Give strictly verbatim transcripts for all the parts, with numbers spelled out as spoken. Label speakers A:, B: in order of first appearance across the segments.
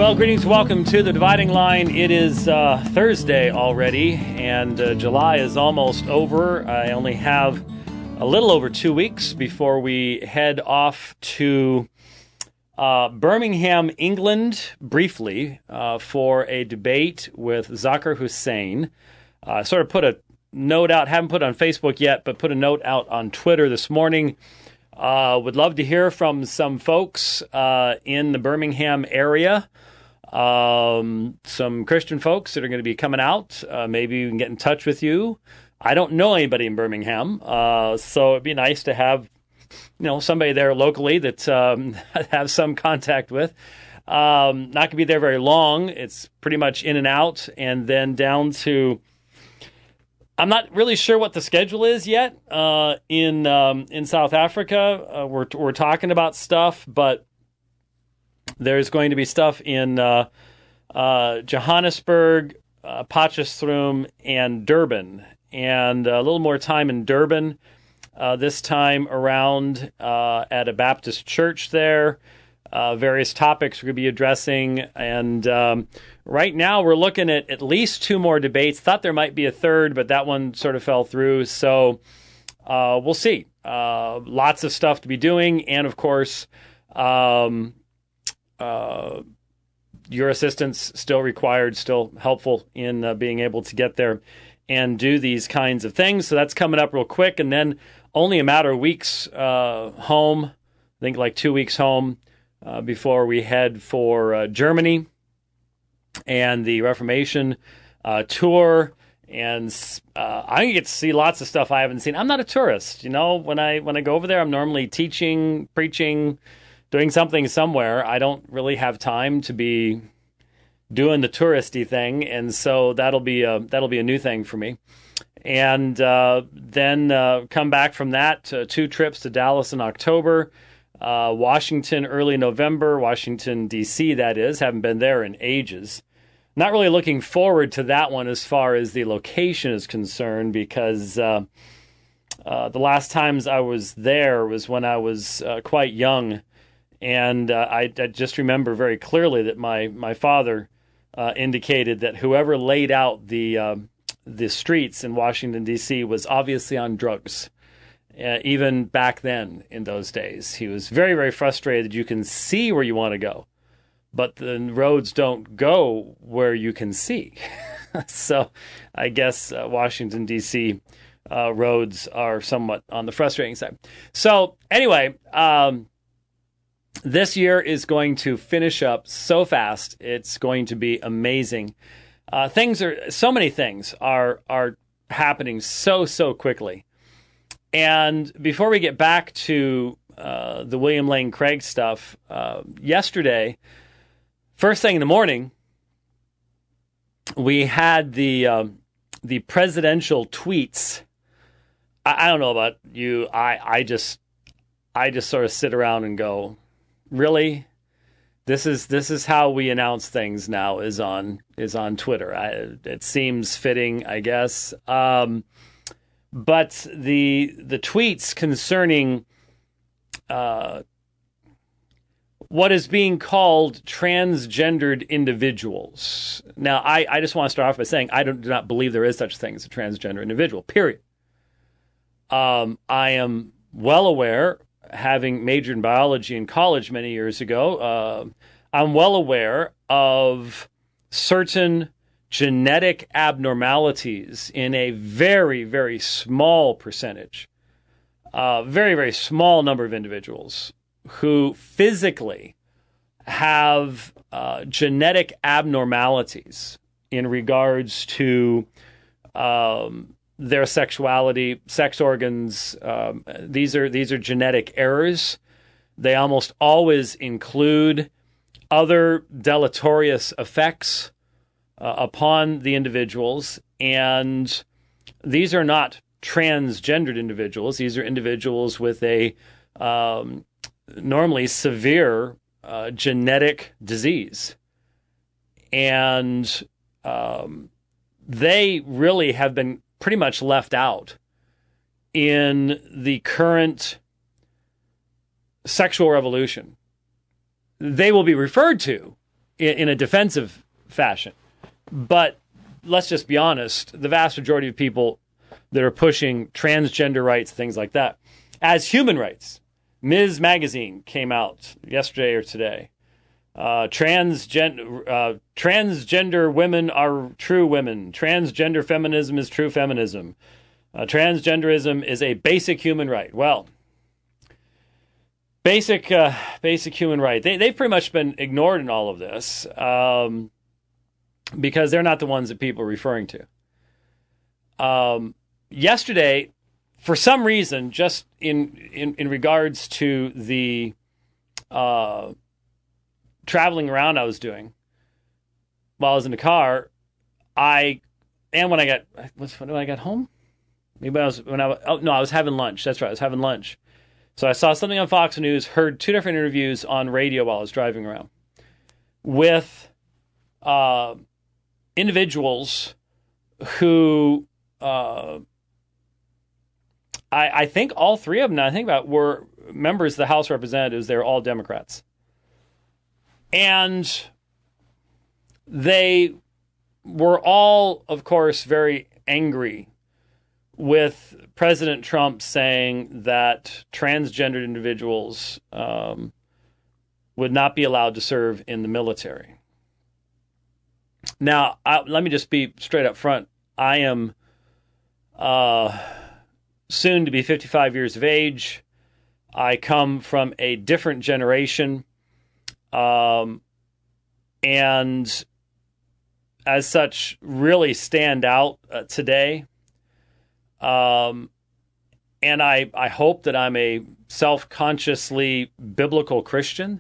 A: Well, greetings, welcome to The Dividing Line. It is uh, Thursday already, and uh, July is almost over. I only have a little over two weeks before we head off to uh, Birmingham, England, briefly, uh, for a debate with Zakir Hussain. I uh, sort of put a note out, haven't put it on Facebook yet, but put a note out on Twitter this morning. Uh, would love to hear from some folks uh, in the Birmingham area. Um, some Christian folks that are going to be coming out. Uh, maybe we can get in touch with you. I don't know anybody in Birmingham, uh, so it'd be nice to have, you know, somebody there locally that um, have some contact with. Um, not going to be there very long. It's pretty much in and out, and then down to. I'm not really sure what the schedule is yet. Uh, in um, in South Africa, uh, we're we're talking about stuff, but. There's going to be stuff in uh, uh, Johannesburg, uh, Potchefstroom, and Durban. And a little more time in Durban uh, this time around uh, at a Baptist church there. Uh, various topics we're going to be addressing. And um, right now we're looking at at least two more debates. Thought there might be a third, but that one sort of fell through. So uh, we'll see. Uh, lots of stuff to be doing. And, of course... Um, Uh, your assistance still required, still helpful in uh, being able to get there and do these kinds of things. So that's coming up real quick. And then only a matter of weeks uh, home, I think like two weeks home uh, before we head for uh, Germany and the Reformation uh, tour. And uh, I get to see lots of stuff I haven't seen. I'm not a tourist. You know, when I, when I go over there, I'm normally teaching, preaching, doing something somewhere. I don't really have time to be doing the touristy thing, and so that'll be a, that'll be a new thing for me. And uh, then uh, come back from that, uh, two trips to Dallas in October, uh, Washington early November, Washington, D C, that is. Haven't been there in ages. Not really looking forward to that one as far as the location is concerned, because uh, uh, the last times I was there was when I was uh, quite young. And uh, I, I just remember very clearly that my my father uh, indicated that whoever laid out the uh, the streets in Washington, D C was obviously on drugs, uh, even back then in those days. He was very, very frustrated. You can see where you want to go, but the roads don't go where you can see. So I guess uh, Washington, D C uh, roads are somewhat on the frustrating side. So anyway... Um, This year is going to finish up so fast. It's going to be amazing. Uh, things are, so many things are are happening so, so quickly. And before we get back to uh, the William Lane Craig stuff, uh, yesterday, first thing in the morning, we had the uh, the presidential tweets. I, I don't know about you. I, I just I just sort of sit around and go, really? This is this is how we announce things now, is on is on Twitter. I, it seems fitting, I guess. Um, but the the tweets concerning uh, what is being called transgendered individuals. Now, I, I just want to start off by saying I don't, do not believe there is such a thing as a transgender individual, period. Um, I am well aware, having majored in biology in college many years ago, uh, I'm well aware of certain genetic abnormalities in a very, very small percentage, uh, very, very small number of individuals who physically have uh, genetic abnormalities in regards to um, their sexuality, sex organs. Um, these are these are genetic errors. They almost always include other deleterious effects uh, upon the individuals, and these are not transgendered individuals. These are individuals with a um, normally severe uh, genetic disease, and um, they really have been pretty much left out in the current sexual revolution. They will be referred to in, in a defensive fashion. But let's just be honest, the vast majority of people that are pushing transgender rights, things like that, as human rights. Ms. Magazine came out yesterday or today. Uh, transgen- uh, transgender women are true women. Transgender feminism is true feminism. Uh, transgenderism is a basic human right. Well, basic uh, basic human right. They, they've pretty much been ignored in all of this um, because they're not the ones that people are referring to. Um, yesterday, for some reason, just in, in, in regards to the uh, traveling around I was doing while I was in the car, I, and when I got, when I got home, maybe I was, when I was, oh, no, I was having lunch. That's right, I was having lunch. So I saw something on Fox News, heard two different interviews on radio while I was driving around with uh, individuals who, uh, I, I think all three of them, now I think about, were members of the House of Representatives. They were all Democrats. And they were all, of course, very angry with President Trump saying that transgendered individuals um, would not be allowed to serve in the military. Now, I, let me just be straight up front. I am uh, soon to be fifty-five years of age. I come from a different generation. Um, and as such, really stand out uh, today. Um, and I, I hope that I'm a self-consciously biblical Christian.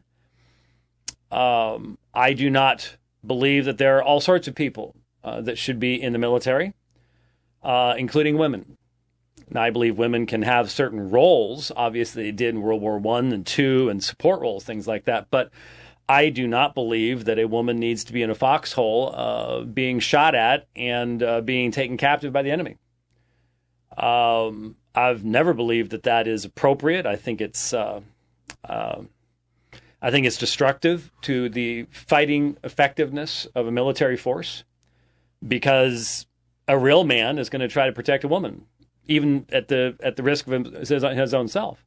A: Um, I do not believe that there are all sorts of people uh, that should be in the military, uh, including women. Now, I believe women can have certain roles. Obviously, they did in World War One and Two, and support roles, things like that. But I do not believe that a woman needs to be in a foxhole uh, being shot at and uh, being taken captive by the enemy. Um, I've never believed that that is appropriate. I think it's uh, uh, I think it's destructive to the fighting effectiveness of a military force, because a real man is going to try to protect a woman, even at the at the risk of him, his, his own self.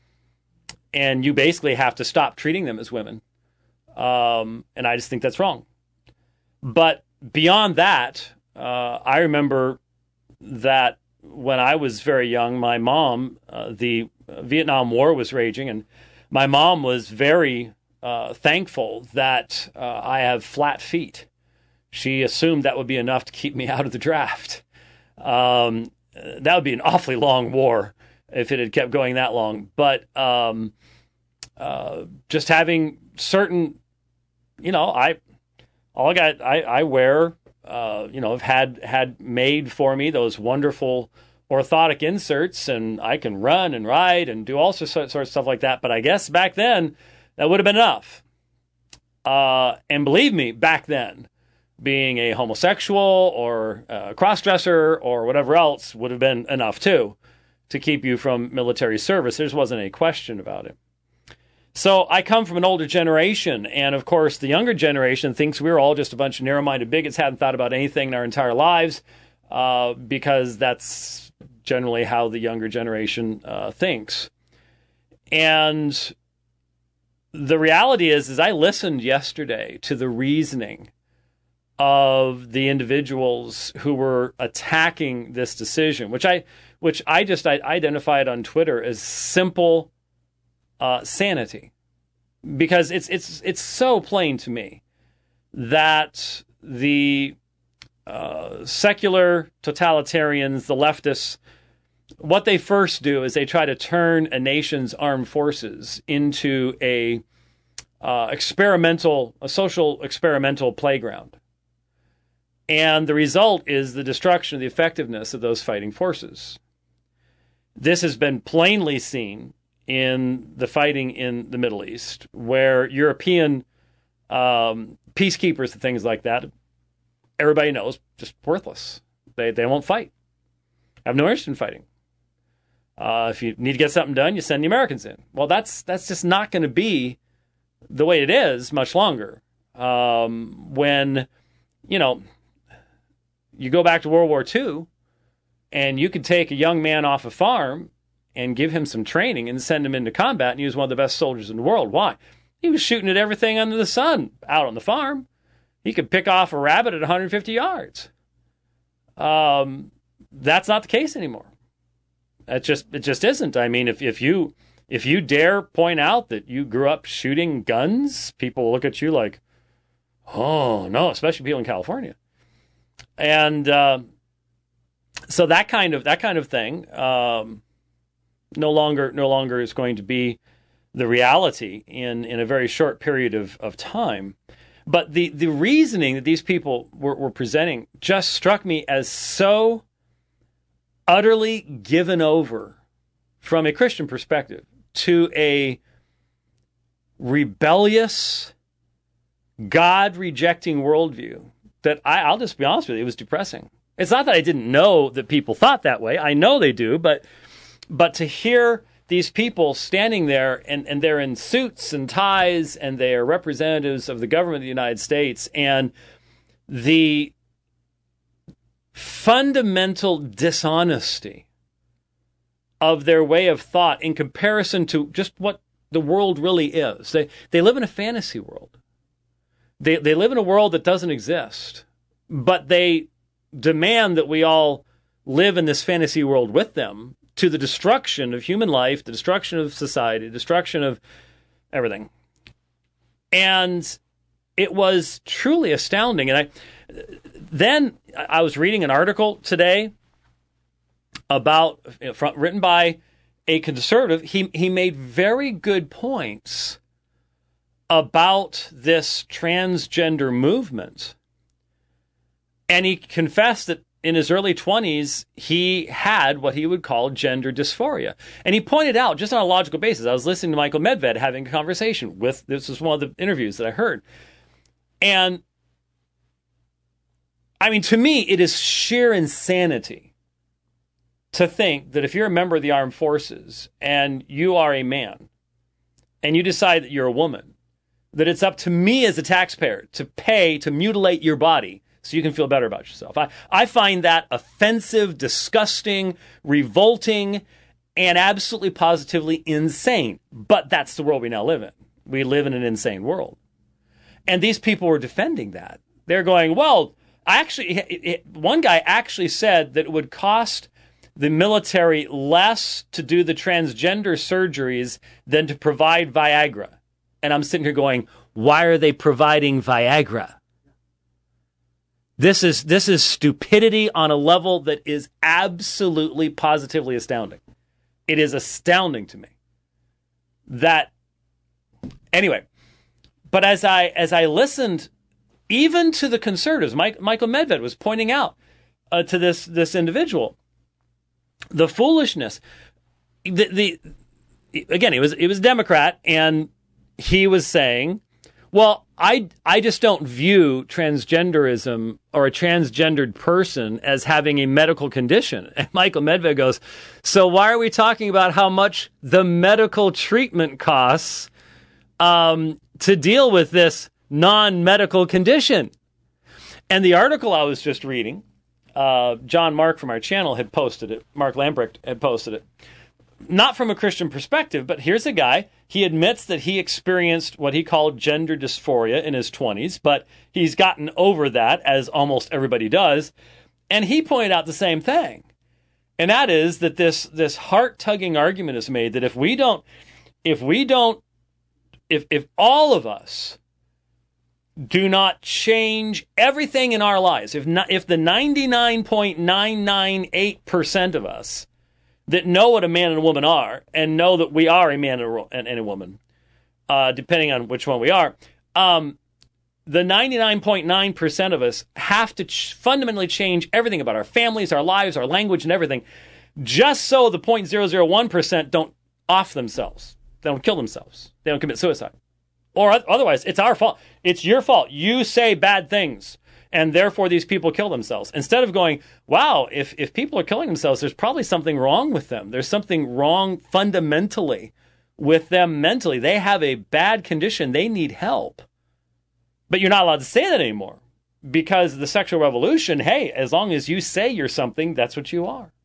A: And you basically have to stop treating them as women. Um, and I just think that's wrong. But beyond that, uh, I remember that when I was very young, my mom, uh, the Vietnam War was raging, and my mom was very uh, thankful that uh, I have flat feet. She assumed that would be enough to keep me out of the draft. Um, that would be an awfully long war if it had kept going that long. But um, uh, just having certain, you know, I all I got, I, I wear, uh, you know, I've had had made for me those wonderful orthotic inserts, and I can run and ride and do all sorts of stuff like that. But I guess back then that would have been enough. Uh, and believe me, back then, being a homosexual or a cross-dresser or whatever else would have been enough too to keep you from military service. There just wasn't any question about it. So I come from an older generation, and of course the younger generation thinks we're all just a bunch of narrow-minded bigots, hadn't thought about anything in our entire lives, uh, because that's generally how the younger generation uh, thinks. And the reality is, is I listened yesterday to the reasoning of the individuals who were attacking this decision, which I, which I just I identified on Twitter as simple uh, sanity, because it's it's it's so plain to me that the uh, secular totalitarians, the leftists, what they first do is they try to turn a nation's armed forces into a uh, experimental, a social experimental playground. And the result is the destruction of the effectiveness of those fighting forces. This has been plainly seen in the fighting in the Middle East, where European um, peacekeepers and things like that, everybody knows, just worthless. They they won't fight. Have no interest in fighting. Uh, if you need to get something done, you send the Americans in. Well, that's that's just not going to be the way it is much longer. Um, when, you know, you go back to World War Two, and you could take a young man off a farm and give him some training and send him into combat, and he was one of the best soldiers in the world. Why? He was shooting at everything under the sun out on the farm. He could pick off a rabbit at one hundred fifty yards. Um, that's not the case anymore. It just it just isn't. I mean, if if you if you dare point out that you grew up shooting guns, people look at you like, oh no, especially people in California. And uh, so that kind of that kind of thing um, no longer no longer is going to be the reality in, in a very short period of, of time. But the, the reasoning that these people were, were presenting just struck me as so utterly given over from a Christian perspective to a rebellious, God-rejecting worldview that I, I'll just be honest with you, it was depressing. It's not that I didn't know that people thought that way. I know they do, but but to hear these people standing there, and, and they're in suits and ties, and they are representatives of the government of the United States, and the fundamental dishonesty of their way of thought in comparison to just what the world really is. They they live in a fantasy world. They they live in a world that doesn't exist, but they demand that we all live in this fantasy world with them, to the destruction of human life, the destruction of society, the destruction of everything. And it was truly astounding. And I then I was reading an article today about, written by a conservative. He he made very good points about this transgender movement. And he confessed that in his early twenties, he had what he would call gender dysphoria. And he pointed out, just on a logical basis, I was listening to Michael Medved having a conversation with, this was one of the interviews that I heard. And, I mean, to me, it is sheer insanity to think that if you're a member of the armed forces and you are a man and you decide that you're a woman, that it's up to me as a taxpayer to pay to mutilate your body so you can feel better about yourself. I, I find that offensive, disgusting, revolting, and absolutely positively insane. But that's the world we now live in. We live in an insane world. And these people were defending that. They're going, well, I actually, it, it, one guy actually said that it would cost the military less to do the transgender surgeries than to provide Viagra. And I'm sitting here going, why are they providing Viagra? This is this is stupidity on a level that is absolutely, positively astounding. It is astounding to me that, anyway. But as I as I listened, even to the conservatives, Mike, Michael Medved was pointing out uh, to this this individual the foolishness. The the again, he was he was a Democrat, and he was saying, well, I, I just don't view transgenderism or a transgendered person as having a medical condition. And Michael Medved goes, so why are we talking about how much the medical treatment costs um, to deal with this non-medical condition? And the article I was just reading, uh, John Mark from our channel had posted it. Mark Lambrecht had posted it. Not from a Christian perspective, but here's a guy. He admits that he experienced what he called gender dysphoria in his twenties, but he's gotten over that, as almost everybody does. And he pointed out the same thing. And that is that this, this heart-tugging argument is made that if we don't, if we don't, if, if all of us do not change everything in our lives, if not, if the ninety-nine point nine nine eight percent of us that know what a man and a woman are, and know that we are a man and a woman, uh, depending on which one we are, um, the ninety-nine point nine percent of us have to ch- fundamentally change everything about our families, our lives, our language, and everything, just so the zero point zero zero one percent don't off themselves. They don't kill themselves. They don't commit suicide. Or otherwise, it's our fault. It's your fault. You say bad things, and therefore these people kill themselves. Instead of going, wow, if, if people are killing themselves, there's probably something wrong with them. There's something wrong fundamentally with them mentally. They have a bad condition. They need help. But you're not allowed to say that anymore because the sexual revolution, hey, as long as you say you're something, that's what you are.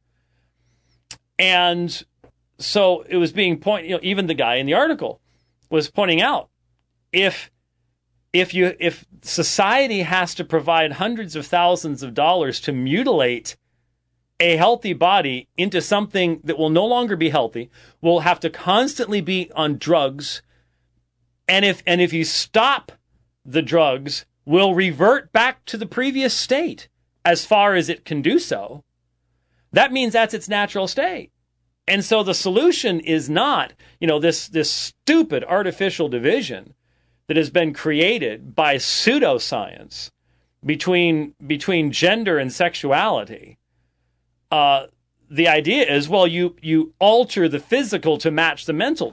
A: And so it was being pointed, you know, even the guy in the article was pointing out, if if you if society has to provide hundreds of thousands of dollars to mutilate a healthy body into something that will no longer be healthy, will have to constantly be on drugs, and if and if you stop the drugs, will revert back to the previous state as far as it can do so, that means that's its natural state. And so the solution is not, you know, this this stupid artificial division that has been created by pseudoscience between between gender and sexuality. Uh, the idea is, well, you you alter the physical to match the mental.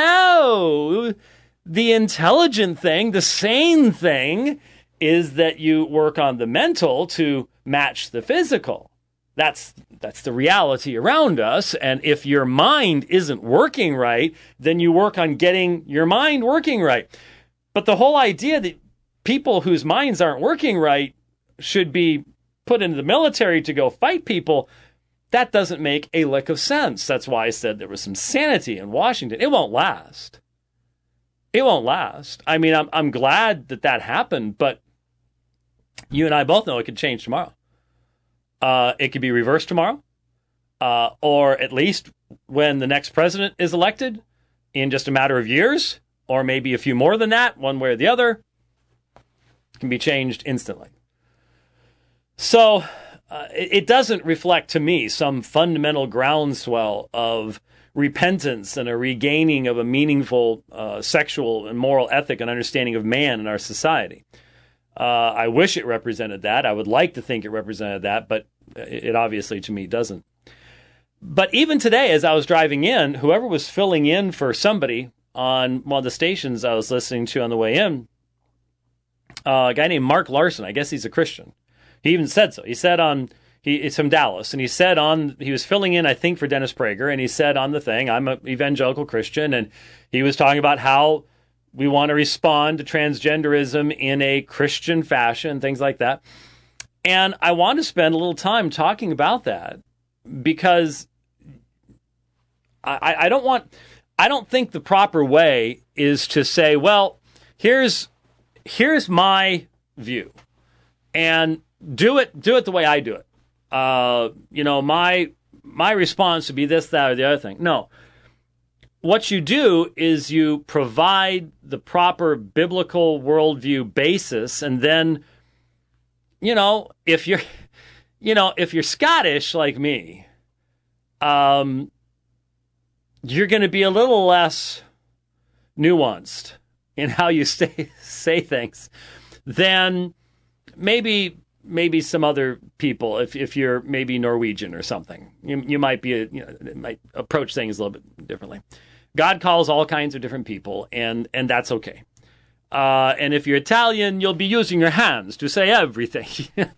A: No, the intelligent thing, the sane thing, is that you work on the mental to match the physical. That's that's the reality around us. And if your mind isn't working right, then you work on getting your mind working right. But the whole idea that people whose minds aren't working right should be put into the military to go fight people, that doesn't make a lick of sense. That's why I said there was some sanity in Washington. It won't last. It won't last. I mean, I'm I'm glad that that happened, but you and I both know it could change tomorrow. Uh, it could be reversed tomorrow, uh, or at least when the next president is elected in just a matter of years, or maybe a few more than that, one way or the other, it can be changed instantly. So uh, it, it doesn't reflect to me some fundamental groundswell of repentance and a regaining of a meaningful uh, sexual and moral ethic and understanding of man in our society. Uh, I wish it represented that. I would like to think it represented that, but it obviously, to me, doesn't. But even today, as I was driving in, whoever was filling in for somebody on one of the stations I was listening to on the way in, uh, a guy named Mark Larson, I guess he's a Christian. He even said so. He said on, he, it's from Dallas, and he said on, he was filling in, I think, for Dennis Prager, and he said on the thing, I'm an evangelical Christian, and he was talking about how we want to respond to transgenderism in a Christian fashion, things like that. And I want to spend a little time talking about that because I, I don't want, I don't think the proper way is to say, well, here's here's my view, and do it do it the way I do it. Uh, you know, my my response would be this, that, or the other thing. No. What you do is you provide the proper biblical worldview basis, and then, you know, if you're, you know, if you're Scottish like me, um, you're going to be a little less nuanced in how you say say things than maybe maybe some other people. If if you're maybe Norwegian or something, you you might be a, you know, might approach things a little bit differently. God calls all kinds of different people, and and that's okay. Uh, and if you're Italian, you'll be using your hands to say everything.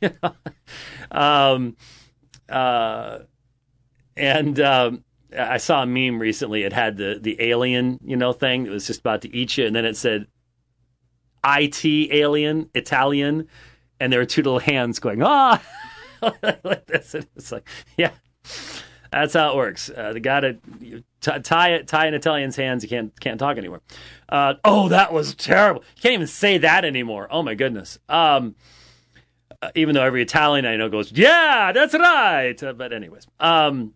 A: um, uh, and um, I saw a meme recently. It had the the alien, you know, thing. It was just about to eat you, and then it said I T alien Italian, and there were two little hands going ah like this. And it's like, yeah. That's how it works. Uh, the guy to t- tie it, tie an Italian's hands, you can't can't talk anymore. Uh, oh, that was terrible. You can't even say that anymore. Oh my goodness. Um, uh, even though every Italian I know goes, yeah, that's right. Uh, but anyways, um,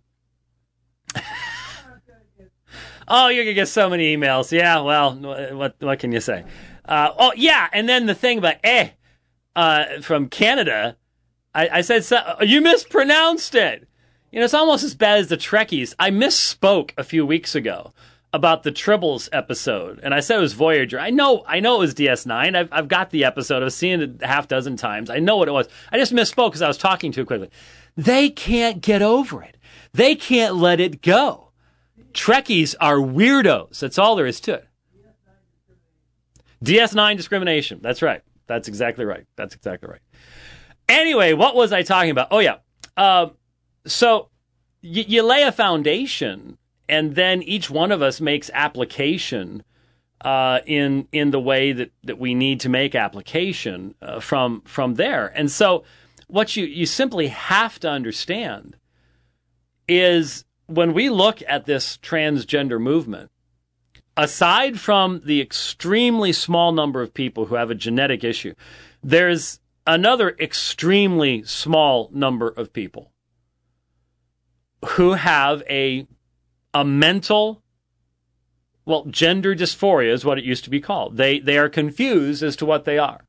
A: oh, you're gonna get so many emails. Yeah, well, what what can you say? Uh, oh yeah, and then the thing about eh uh, from Canada, I, I said so, you mispronounced it. You know, it's almost as bad as the Trekkies. I misspoke a few weeks ago about the Tribbles episode, and I said it was Voyager. I know I know it was D S nine. I've, I've got the episode. I've seen it a half dozen times. I know what it was. I just misspoke because I was talking too quickly. They can't get over it. They can't let it go. Trekkies are weirdos. That's all there is to it. D S nine discrimination. That's right. That's exactly right. That's exactly right. Anyway, what was I talking about? Oh, yeah. Uh, So you, you lay a foundation, and then each one of us makes application uh, in in the way that, that we need to make application uh, from from there. And so what you, you simply have to understand is when we look at this transgender movement, aside from the extremely small number of people who have a genetic issue, there's another extremely small number of people who have a a mental, well, gender dysphoria is what it used to be called. They they are confused as to what they are.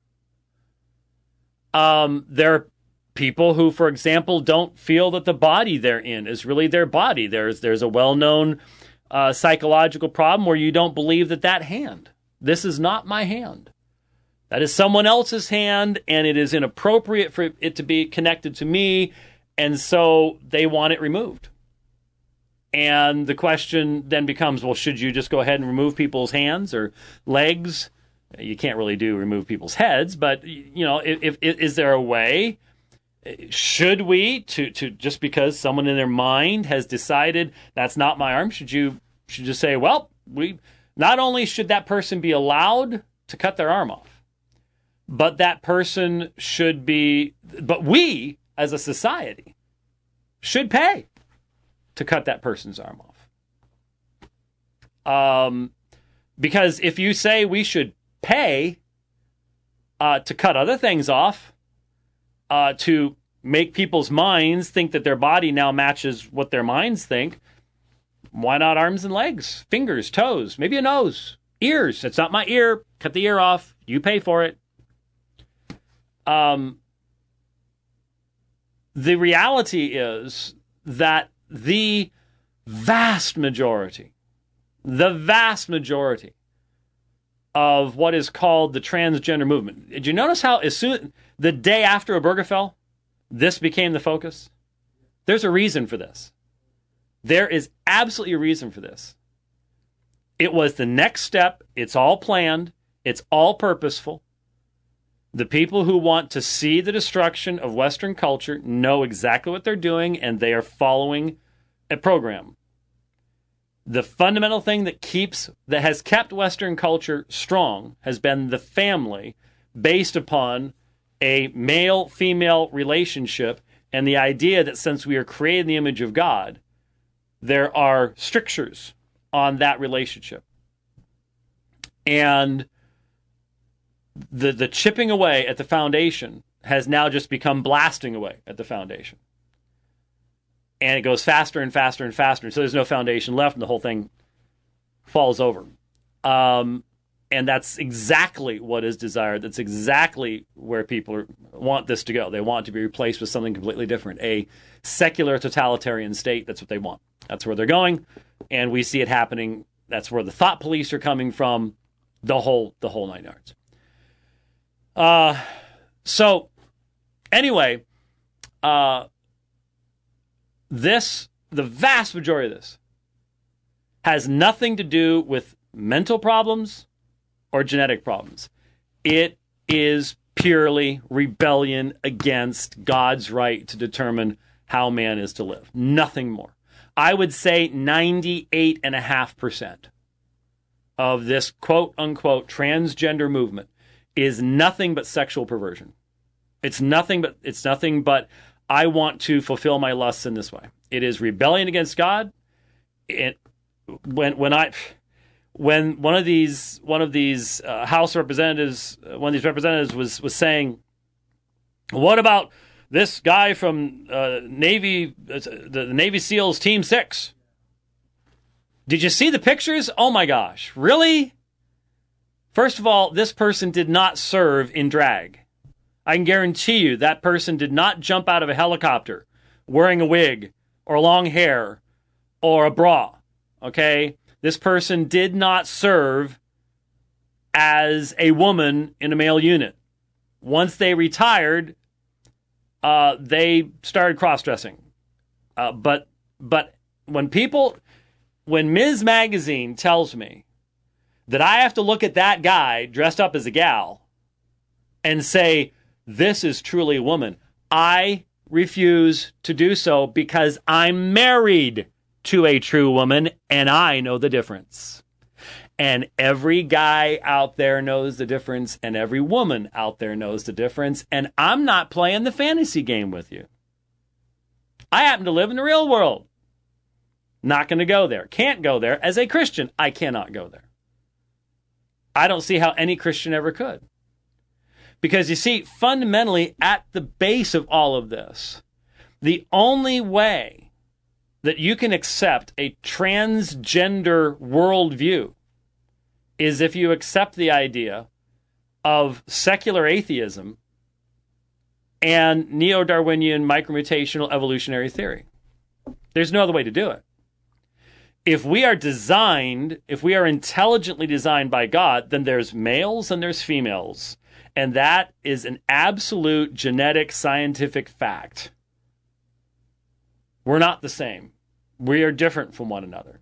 A: Um, there are people who, for example, don't feel that the body they're in is really their body. There's there's a well-known uh, psychological problem where you don't believe that that hand, this is not my hand. That is someone else's hand, and it is inappropriate for it to be connected to me, and so they want it removed. And the question then becomes, well, should you just go ahead and remove people's hands or legs? You can't really do remove people's heads, but, you know, if, if is there a way? Should we, to, to just because someone in their mind has decided that's not my arm, should you should just say, well, we not only should that person be allowed to cut their arm off, but that person should be, but we as a society should pay to cut that person's arm off. Um, because if you say we should pay uh, to cut other things off, uh, to make people's minds think that their body now matches what their minds think, why not arms and legs, fingers, toes, maybe a nose, ears? It's not my ear. Cut the ear off. You pay for it. Um, the reality is that the vast majority, the vast majority of what is called the transgender movement. Did you notice how as soon, the day after Obergefell, this became the focus? There's a reason for this. There is absolutely a reason for this. It was the next step. It's all planned. It's all purposeful. The people who want to see the destruction of Western culture know exactly what they're doing, and they are following a program. The fundamental thing that keeps that has kept Western culture strong has been the family, based upon a male-female relationship, and the idea that since we are created in the image of God, there are strictures on that relationship. And the the chipping away at the foundation has now just become blasting away at the foundation. And it goes faster and faster and faster. So there's no foundation left, and the whole thing falls over. Um, and that's exactly what is desired. That's exactly where people are, want this to go. They want it to be replaced with something completely different. A secular totalitarian state, that's what they want. That's where they're going. And we see it happening. That's where the thought police are coming from. The whole, the whole nine yards. Uh, so, anyway, uh, this, the vast majority of this, has nothing to do with mental problems or genetic problems. It is purely rebellion against God's right to determine how man is to live. Nothing more. I would say ninety-eight point five percent of this quote-unquote transgender movement is nothing but sexual perversion. It's nothing but it's nothing but I want to fulfill my lusts in this way. It is rebellion against God. It when when I when one of these one of these uh, House representatives uh, one of these representatives was was saying, what about this guy from uh, Navy uh, the Navy SEALs Team Six? Did you see the pictures? Oh my gosh, really? First of all, this person did not serve in drag. I can guarantee you that person did not jump out of a helicopter wearing a wig or long hair or a bra, okay? This person did not serve as a woman in a male unit. Once they retired, uh, they started cross-dressing. Uh, but but when people, when Miz Magazine tells me that I have to look at that guy dressed up as a gal and say, this is truly a woman, I refuse to do so because I'm married to a true woman and I know the difference. And every guy out there knows the difference, and every woman out there knows the difference. And I'm not playing the fantasy game with you. I happen to live in the real world. Not going to go there. Can't go there. As a Christian, I cannot go there. I don't see how any Christian ever could. Because you see, fundamentally, at the base of all of this, the only way that you can accept a transgender worldview is if you accept the idea of secular atheism and neo-Darwinian micromutational evolutionary theory. There's no other way to do it. If we are designed, if we are intelligently designed by God, then there's males and there's females. And that is an absolute genetic scientific fact. We're not the same. We are different from one another.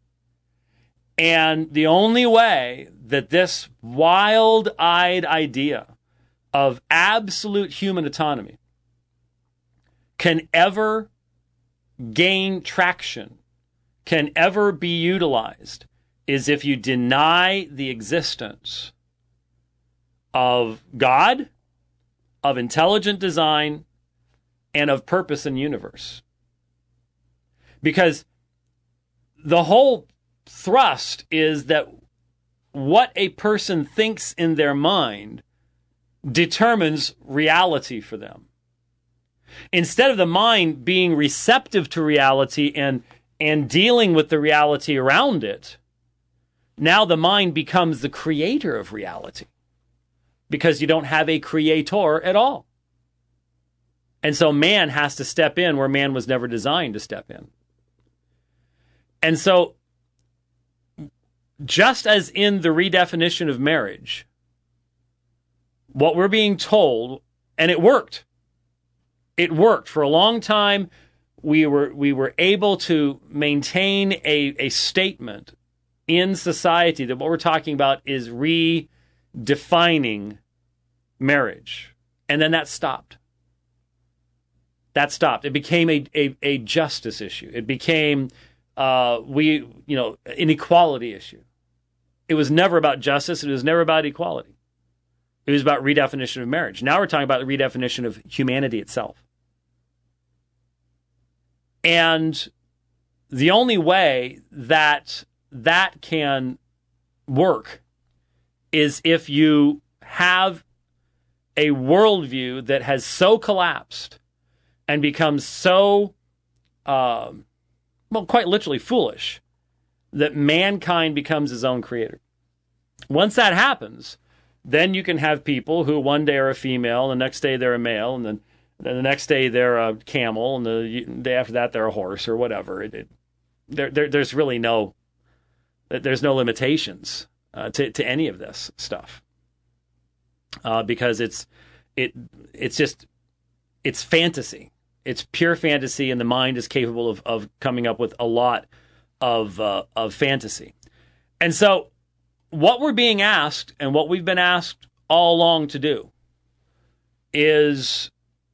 A: And the only way that this wild-eyed idea of absolute human autonomy can ever gain traction, can ever be utilized, is if you deny the existence of God, of intelligent design, and of purpose in the universe. Because the whole thrust is that what a person thinks in their mind determines reality for them. Instead of the mind being receptive to reality and, and dealing with the reality around it, now the mind becomes the creator of reality. Because you don't have a creator at all. And so man has to step in where man was never designed to step in. And so, just as in the redefinition of marriage, what we're being told, and it worked. It worked. For a long time, we were we were able to maintain a, a statement in society that what we're talking about is redefining marriage. And then that stopped. That stopped. It became a, a, a justice issue. It became uh, we you know an equality issue. It was never about justice. It was never about equality. It was about redefinition of marriage. Now we're talking about the redefinition of humanity itself. And the only way that that can work is if you have a worldview that has so collapsed and becomes so, um, well, quite literally foolish, that mankind becomes his own creator. Once that happens, then you can have people who one day are a female, and the next day they're a male, and then, then the next day they're a camel, and the day after that they're a horse or whatever. It, it, there, there, there's really no, there's no limitations uh, to to any of this stuff uh, because it's it it's just it's fantasy. It's pure fantasy, and the mind is capable of of coming up with a lot of uh, of fantasy. And so, what we're being asked, and what we've been asked all along to do, is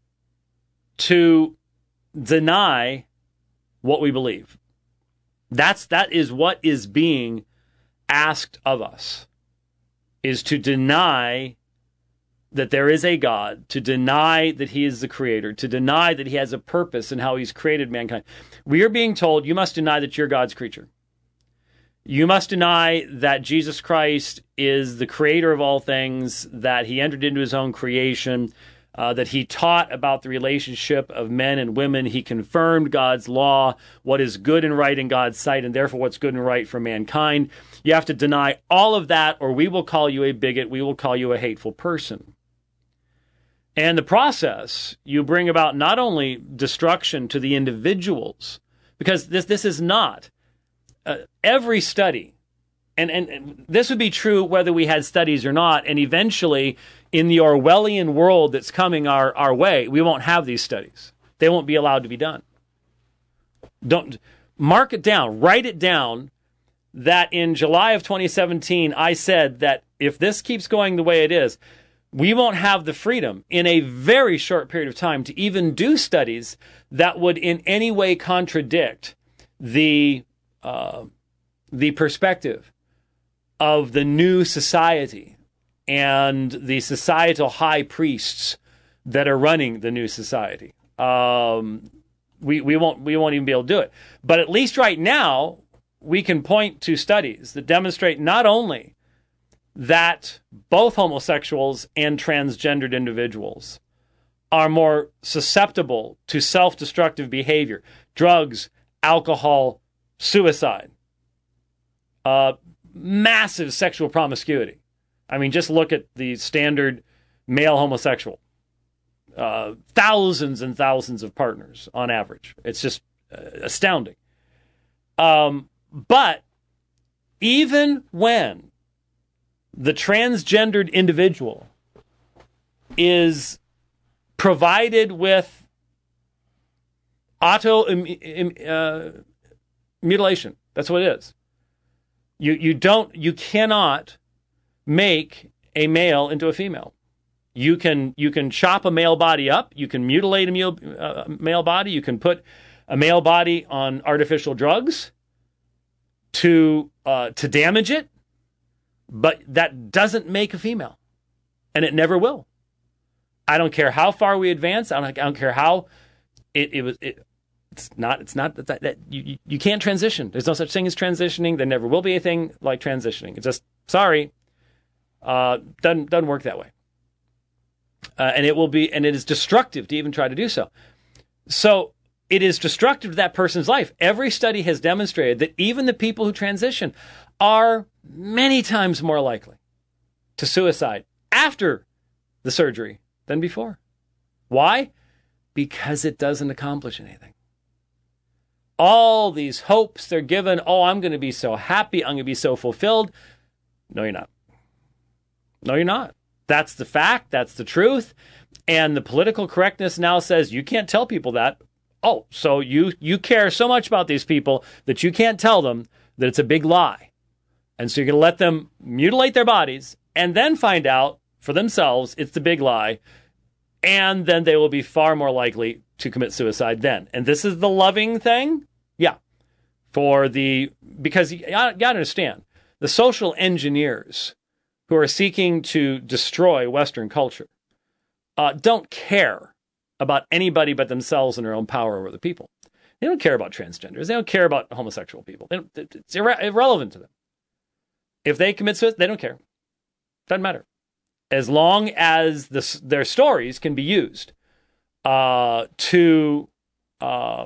A: to deny what we believe. That's that is what is being asked of us, is to deny that there is a God, to deny that he is the creator, to deny that he has a purpose in how he's created mankind. We are being told, you must deny that you're God's creature. You must deny that Jesus Christ is the creator of all things, that he entered into his own creation, uh, that he taught about the relationship of men and women. He confirmed God's law, what is good and right in God's sight, and therefore what's good and right for mankind. You have to deny all of that, or we will call you a bigot, we will call you a hateful person. And the process, you bring about not only destruction to the individuals, because this this is not uh, every study, and, and, and this would be true whether we had studies or not, and eventually in the Orwellian world that's coming our, our way, we won't have these studies. They won't be allowed to be done. Don't mark it down, write it down, that in July of twenty seventeen, I said that if this keeps going the way it is, we won't have the freedom in a very short period of time to even do studies that would in any way contradict the uh, the perspective of the new society and the societal high priests that are running the new society. Um, we, we won't we won't even be able to do it. But at least right now, we can point to studies that demonstrate not only that both homosexuals and transgendered individuals are more susceptible to self-destructive behavior, drugs, alcohol, suicide, uh, massive sexual promiscuity. I mean, just look at the standard male homosexual. Uh, thousands and thousands of partners on average. It's just uh, astounding. Um, but even when the transgendered individual is provided with auto uh, mutilation, that's what it is. You you don't you cannot make a male into a female. You can you can chop a male body up. You can mutilate a male, uh, male body. You can put a male body on artificial drugs to uh, to damage it, but that doesn't make a female, and it never will. I don't care how far we advance. I don't, I don't care how it, it was. It, it's not. It's not that, that you you can't transition. There's no such thing as transitioning. There never will be anything like transitioning. It's just sorry, uh, doesn't doesn't work that way. Uh, and it will be, and it is destructive to even try to do so. So it is destructive to that person's life. Every study has demonstrated that even the people who transition are many times more likely to suicide after the surgery than before. Why? Because it doesn't accomplish anything. All these hopes they're given, oh, I'm going to be so happy, I'm going to be so fulfilled. No, you're not. No, you're not. That's the fact. That's the truth. And the political correctness now says you can't tell people that. Oh, so you you care so much about these people that you can't tell them that it's a big lie. And so you're going to let them mutilate their bodies and then find out for themselves it's the big lie. And then they will be far more likely to commit suicide then. And this is the loving thing? Yeah. For the, because you got to understand, the social engineers who are seeking to destroy Western culture uh, don't care about anybody but themselves and their own power over the people. They don't care about transgenders. They don't care about homosexual people. They don't, it's irre- irrelevant to them. If they commit suicide, they don't care. Doesn't matter. As long as the, their stories can be used uh, to uh,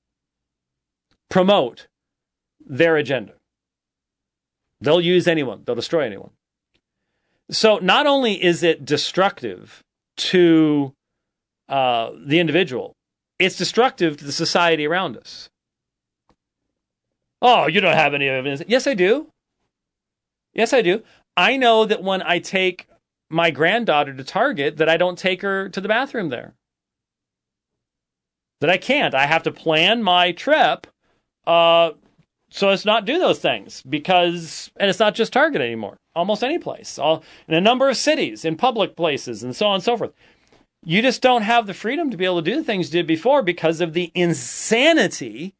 A: promote their agenda. They'll use anyone. They'll destroy anyone. So not only is it destructive to uh, the individual, it's destructive to the society around us. Oh, you don't have any evidence. Yes, I do. Yes, I do. I know that when I take my granddaughter to Target, that I don't take her to the bathroom there. That I can't. I have to plan my trip uh, so as not do those things. Because, and it's not just Target anymore. Almost any place. All, in a number of cities, in public places, and so on and so forth. You just don't have the freedom to be able to do the things you did before because of the insanity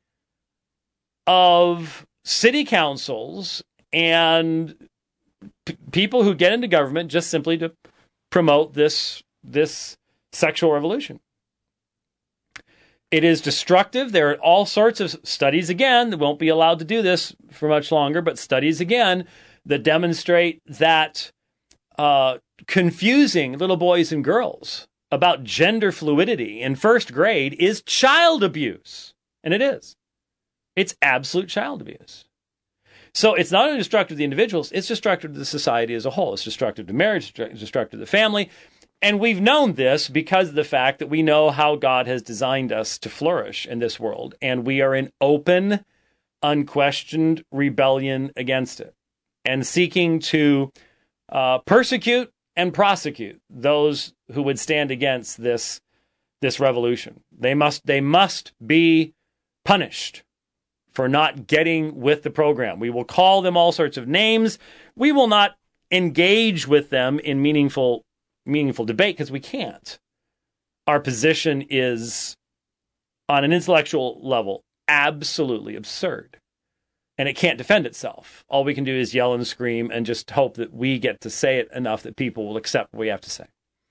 A: of city councils and p- people who get into government just simply to promote this, this sexual revolution. It is destructive. There are all sorts of studies, again, that won't be allowed to do this for much longer, but studies, again, that demonstrate that uh, confusing little boys and girls about gender fluidity in first grade is child abuse. And it is. It's absolute child abuse. So it's not only destructive to the individuals, it's destructive to the society as a whole. It's destructive to marriage, it's destructive to the family. And we've known this because of the fact that we know how God has designed us to flourish in this world. And we are in open, unquestioned rebellion against it. And seeking to uh, persecute and prosecute those who would stand against this, this revolution. They must, they must be punished for not getting with the program. We will call them all sorts of names. We will not engage with them in meaningful, meaningful debate because we can't. Our position is, on an intellectual level, absolutely absurd. and it can't defend itself. All we can do is yell and scream and just hope that we get to say it enough that people will accept what we have to say.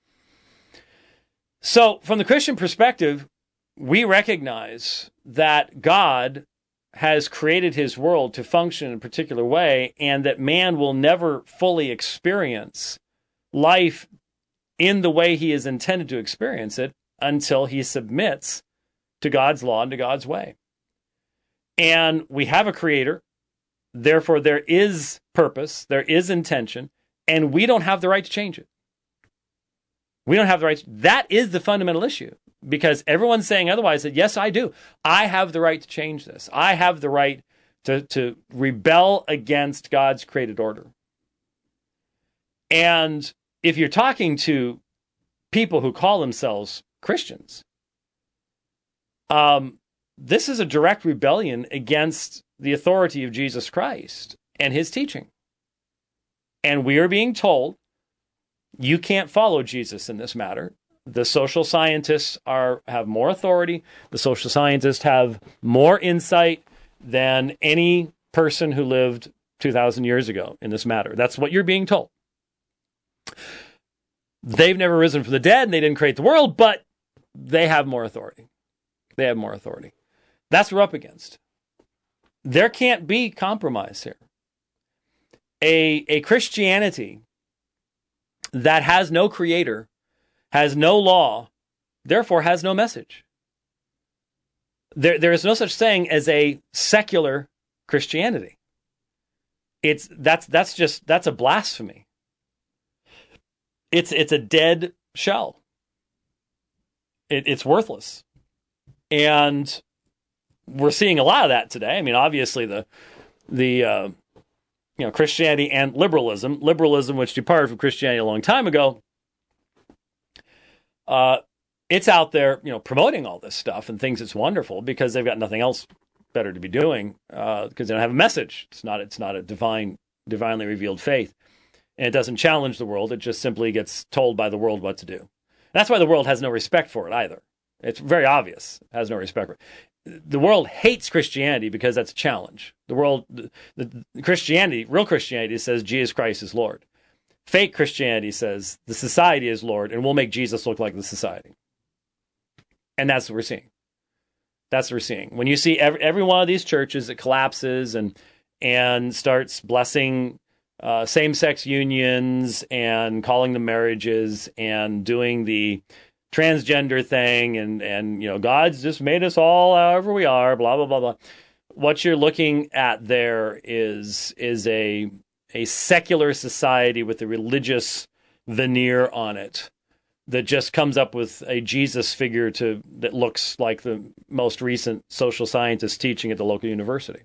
A: So from the Christian perspective, we recognize that God has created his world to function in a particular way, and that man will never fully experience life in the way he is intended to experience it until he submits to God's law and to God's way. And we have a creator, therefore there is purpose, there is intention, and we don't have the right to change it. We don't have the right to, that is the fundamental issue, because everyone's saying otherwise, that yes, I do. I have the right to change this. I have the right to, to rebel against God's created order. And if you're talking to people who call themselves Christians, um, this is a direct rebellion against the authority of Jesus Christ and his teaching. And we are being told, you can't follow Jesus in this matter. The social scientists are have more authority. The social scientists have more insight than any person who lived two thousand years ago in this matter. That's what you're being told. They've never risen from the dead, and they didn't create the world, but they have more authority. They have more authority. That's what we're up against. There can't be compromise here. A, a Christianity that has no creator, has no law, therefore has no message. There, there is no such thing as a secular Christianity. It's that's that's just that's a blasphemy. It's it's a dead shell. It, it's worthless, and we're seeing a lot of that today. I mean, obviously the the uh, you know Christianity and liberalism, liberalism which departed from Christianity a long time ago. Uh, it's out there, you know, promoting all this stuff and thinks it's wonderful because they've got nothing else better to be doing, uh, because they don't have a message. It's not it's not a divine, divinely revealed faith, and it doesn't challenge the world. It just simply gets told by the world what to do. And that's why the world has no respect for it either. It's very obvious. It has no respect for it. The world hates Christianity because that's a challenge. The world, the, the Christianity, real Christianity says Jesus Christ is Lord. Fake Christianity says the society is Lord, and we'll make Jesus look like the society. And that's what we're seeing. That's what we're seeing. When you see every, every one of these churches that collapses and and starts blessing uh, same-sex unions and calling them marriages and doing the transgender thing, and and you know God's just made us all however we are, blah blah blah blah. What you're looking at there is is a a secular society with a religious veneer on it that just comes up with a Jesus figure to that looks like the most recent social scientist teaching at the local university.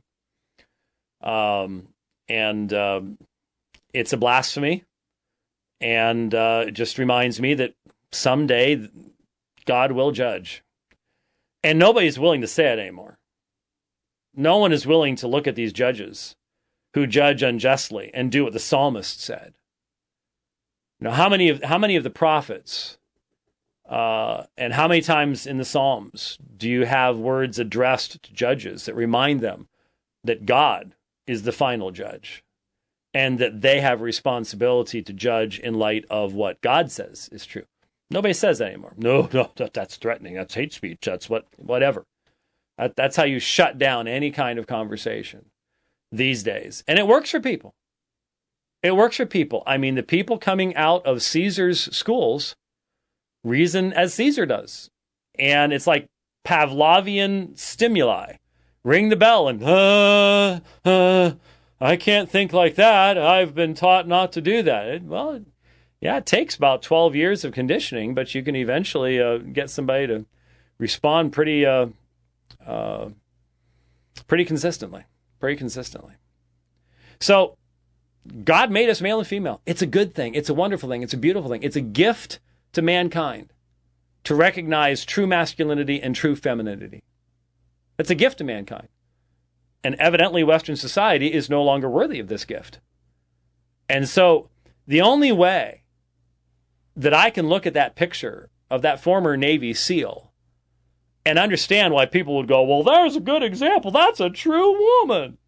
A: Um, and uh, it's a blasphemy, and uh, it just reminds me that someday God will judge. And nobody's willing to say it anymore. No one is willing to look at these judges who judge unjustly and do what the psalmist said. Now, how many of how many of the prophets uh, and how many times in the Psalms do you have words addressed to judges that remind them that God is the final judge and that they have responsibility to judge in light of what God says is true? Nobody says that anymore. No, no, that, that's threatening. That's hate speech. That's what, whatever. That, that's how you shut down any kind of conversation these days. And it works for people. It works for people. I mean, the people coming out of Caesar's schools reason as Caesar does. And it's like Pavlovian stimuli. Ring the bell and, uh, uh, I can't think like that. I've been taught not to do that. It, well, yeah, it takes about twelve years of conditioning, but you can eventually uh, get somebody to respond pretty, uh, uh, pretty consistently. Pretty consistently. So, God made us male and female. It's a good thing. It's a wonderful thing. It's a beautiful thing. It's a gift to mankind to recognize true masculinity and true femininity. It's a gift to mankind. And evidently, Western society is no longer worthy of this gift. And so, the only way that I can look at that picture of that former Navy SEAL and understand why people would go, well, there's a good example. That's a true woman.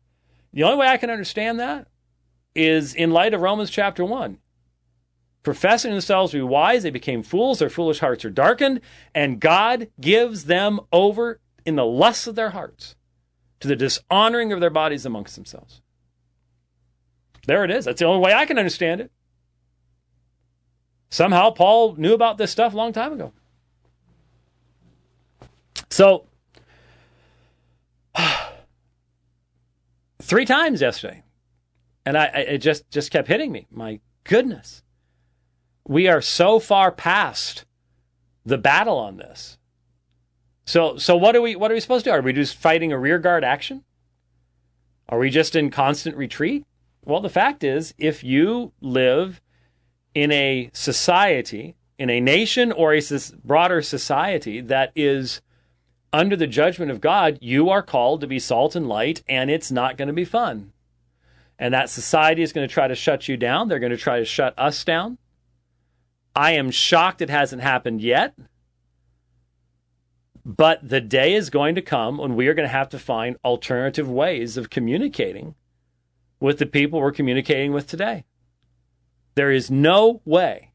A: The only way I can understand that is in light of Romans chapter one. Professing themselves to be wise, they became fools. Their foolish hearts are darkened, and God gives them over in the lusts of their hearts to the dishonoring of their bodies amongst themselves. There it is. That's the only way I can understand it. Somehow Paul knew about this stuff a long time ago. So, three times yesterday, and I, I it just, just kept hitting me. My goodness. We are so far past the battle on this. So, so what are we, what are we supposed to do? Are we just fighting a rearguard action? Are we just in constant retreat? Well, the fact is, if you live in a society, in a nation or a broader society that is under the judgment of God, you are called to be salt and light, and it's not going to be fun. And that society is going to try to shut you down. They're going to try to shut us down. I am shocked it hasn't happened yet. But the day is going to come when we are going to have to find alternative ways of communicating with the people we're communicating with today. There is no way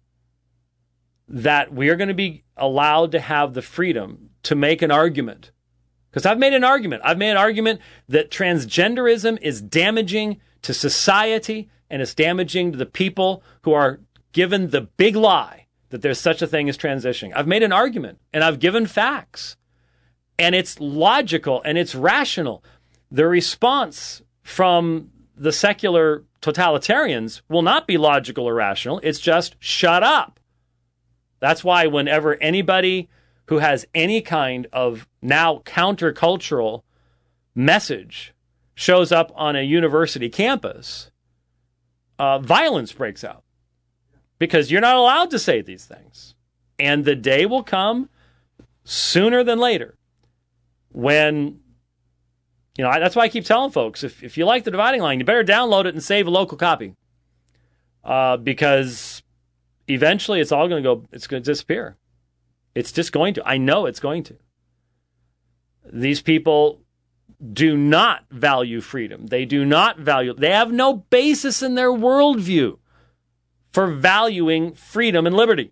A: that we are going to be allowed to have the freedom to make an argument. Because I've made an argument. I've made an argument that transgenderism is damaging to society and it's damaging to the people who are given the big lie that there's such a thing as transitioning. I've made an argument and I've given facts. And it's logical and it's rational. The response from the secular totalitarians will not be logical or rational. It's just shut up. That's why whenever anybody who has any kind of now countercultural message shows up on a university campus, uh, violence breaks out. Because you're not allowed to say these things. And the day will come sooner than later when, you know, that's why I keep telling folks, if, if you like The Dividing Line, you better download it and save a local copy. Uh, because eventually it's all going to go, it's going to disappear. It's just going to. I know it's going to. These people do not value freedom. They do not value, they have no basis in their worldview for valuing freedom and liberty.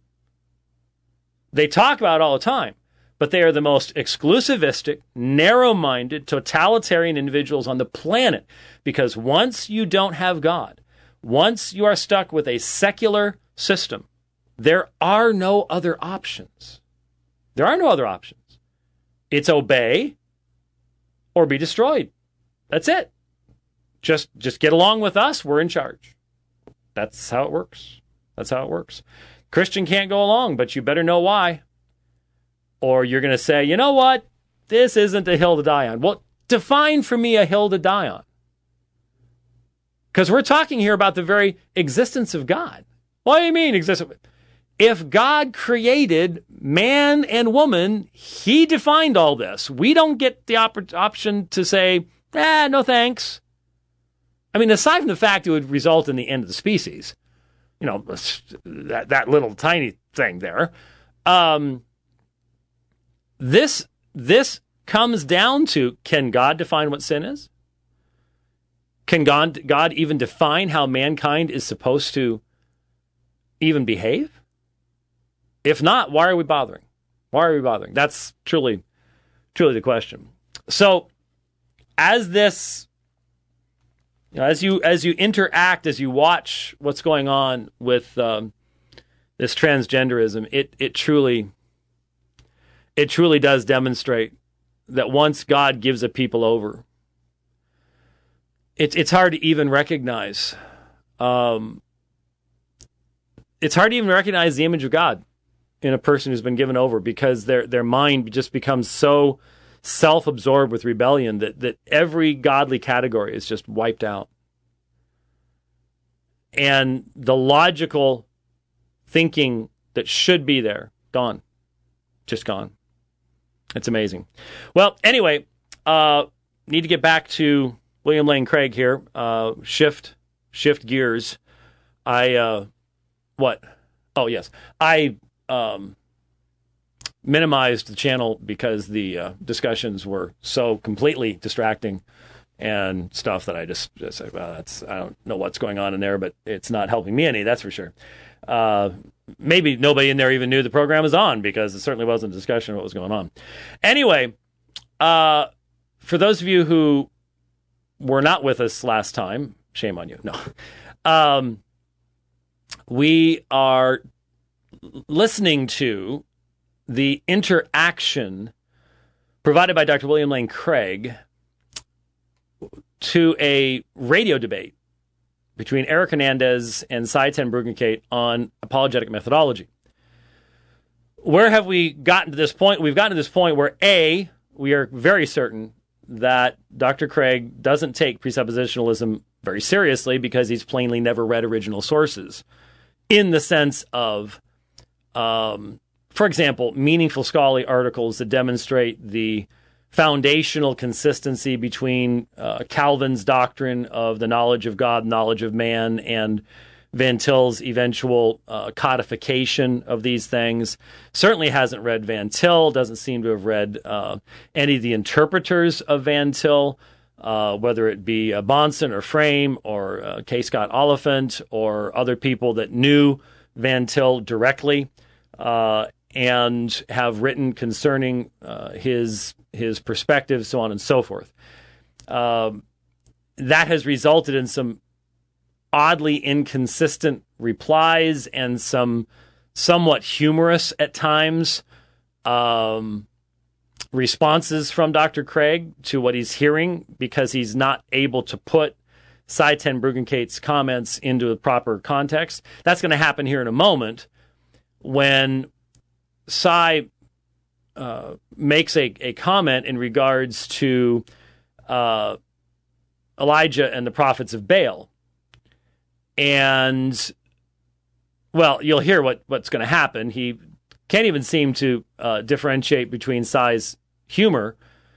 A: They talk about it all the time, but they are the most exclusivistic, narrow-minded, totalitarian individuals on the planet. Because once you don't have God, once you are stuck with a secular system, there are no other options. There are no other options. It's obey or be destroyed. That's it. Just, just get along with us. We're in charge. That's how it works. That's how it works. Christian can't go along, but you better know why. Or you're going to say, you know what? This isn't a hill to die on. Well, define for me a hill to die on. Because we're talking here about the very existence of God. What do you mean existence? If God created man and woman, he defined all this. We don't get the op- option to say, ah, no thanks. I mean, aside from the fact it would result in the end of the species, you know, that, that little tiny thing there, um, this, this comes down to, can God define what sin is? Can God, God even define how mankind is supposed to even behave? If not, why are we bothering? Why are we bothering? That's truly, truly the question. So, as this, you know, as you as you interact, as you watch what's going on with um, this transgenderism, it it truly, it truly does demonstrate that once God gives a people over, it's it's hard to even recognize. Um, it's hard to even recognize the image of God in a person who's been given over, because their their mind just becomes so self-absorbed with rebellion that that every godly category is just wiped out. And the logical thinking that should be there, gone. Just gone. It's amazing. Well, anyway, uh, need to get back to William Lane Craig here. Uh, shift, shift gears. I, uh, what? Oh, yes. I um, minimized the channel because the uh, discussions were so completely distracting and stuff that I just, just say, well, that's, I don't know what's going on in there, but it's not helping me any, that's for sure. Uh, maybe nobody in there even knew the program was on, because it certainly wasn't a discussion of what was going on. Anyway, uh, for those of you who were not with us last time, shame on you. No. Um, we are listening to the interaction provided by Doctor William Lane Craig to a radio debate between Eric Hernandez and Cy ten Bruggencate on apologetic methodology. Where have we gotten to this point? We've gotten to this point where, A, we are very certain that Doctor Craig doesn't take presuppositionalism very seriously because he's plainly never read original sources, in the sense of, um, for example, meaningful scholarly articles that demonstrate the foundational consistency between uh, Calvin's doctrine of the knowledge of God, knowledge of man, and Van Til's eventual uh, codification of these things. Certainly hasn't read Van Til, doesn't seem to have read uh, any of the interpreters of Van Til, uh, whether it be uh, Bahnsen or Frame or uh, K. Scott Oliphant or other people that knew Van Til directly uh, and have written concerning uh, his his perspective, so on and so forth. Um, that has resulted in some oddly inconsistent replies and some somewhat humorous at times um, responses from Doctor Craig to what he's hearing, because he's not able to put Cy ten Bruggencate's comments into a proper context. That's going to happen here in a moment when Cy uh, makes a, a comment in regards to uh, Elijah and the prophets of Baal. And, well, you'll hear what, what's going to happen. He can't even seem to uh, differentiate between Cy's humor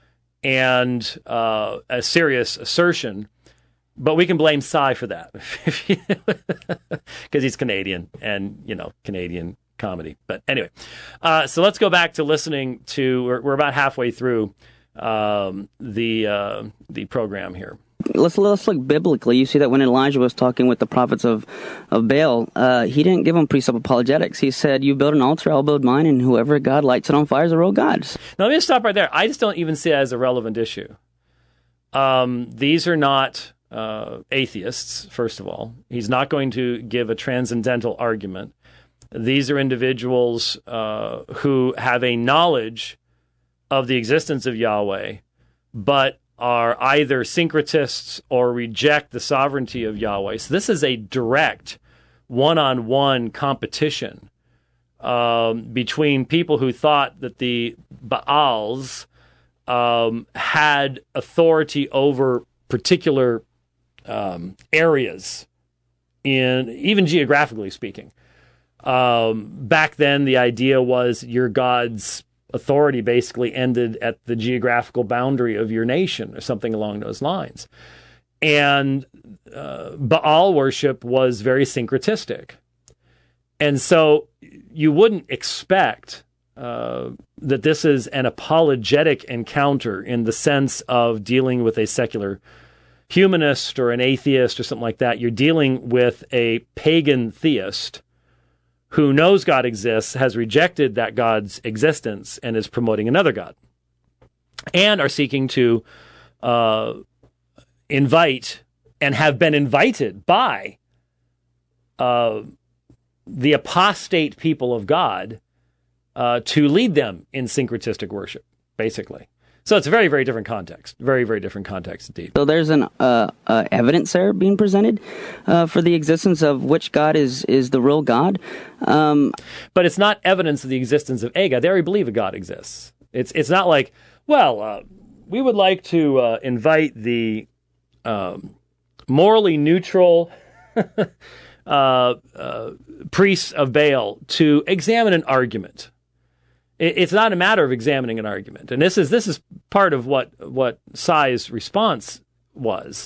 A: and uh, a serious assertion. But we can blame Cy for that because he's Canadian and, you know, Canadian comedy. But anyway, uh, so let's go back to listening to, we're, we're about halfway through um, the uh, the program here.
B: Let's let's look biblically. You see that when Elijah was talking with the prophets of, of Baal, uh, he didn't give them precept apologetics. He said, you build an altar, I'll build mine, and whoever God lights it on fire is a real God.
A: Now, let me just stop right there. I just don't even see it as a relevant issue. Um, these are not uh, atheists, first of all. He's not going to give a transcendental argument. These are individuals uh, who have a knowledge of the existence of Yahweh, but are either syncretists or reject the sovereignty of Yahweh. So this is a direct one-on-one competition um, between people who thought that the Baals um, had authority over particular um, areas, in even geographically speaking. Um, back then, the idea was your God's authority basically ended at the geographical boundary of your nation or something along those lines. And uh, Baal worship was very syncretistic. And so you wouldn't expect uh, that this is an apologetic encounter in the sense of dealing with a secular humanist or an atheist or something like that. You're dealing with a pagan theist who knows God exists, has rejected that God's existence, and is promoting another God, and are seeking to uh, invite and have been invited by uh, the apostate people of God uh, to lead them in syncretistic worship, basically. So it's a very, very different context. Very, very different context indeed.
B: So there's an uh, uh, evidence there being presented uh, for the existence of which God is is the real God. Um,
A: but it's not evidence of the existence of a God. They already believe a God exists. It's it's not like, well, uh, we would like to uh, invite the um, morally neutral uh, uh, priests of Baal to examine an argument. It's not a matter of examining an argument. And this is this is part of what what Cy's response was,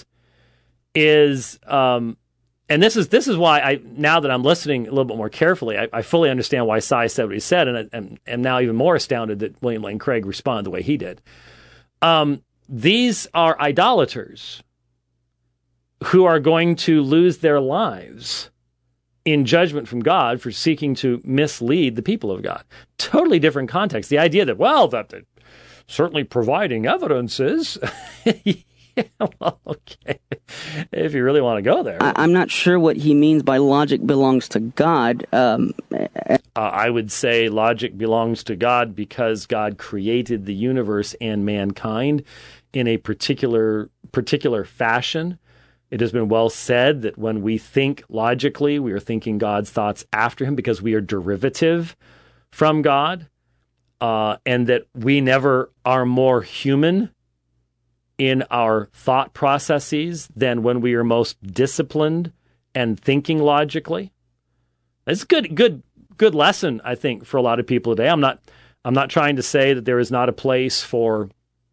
A: is um, and this is this is why I now that I'm listening a little bit more carefully, I, I fully understand why Cy said what he said, and I am now even more astounded that William Lane Craig responded the way he did. Um, these are idolaters who are going to lose their lives in judgment from God for seeking to mislead the people of God. Totally different context. The idea that, well, that they're certainly providing evidences. Yeah, well, okay, if you really want to go there.
B: I, I'm not sure what he means by logic belongs to God. Um,
A: uh, I would say logic belongs to God because God created the universe and mankind in a particular particular fashion. It has been well said that when we think logically, we are thinking God's thoughts after him because we are derivative from God, uh, and that we never are more human in our thought processes than when we are most disciplined and thinking logically. It's a good, good, good lesson, I think, for a lot of people today. I'm not, I'm not trying to say that there is not a place for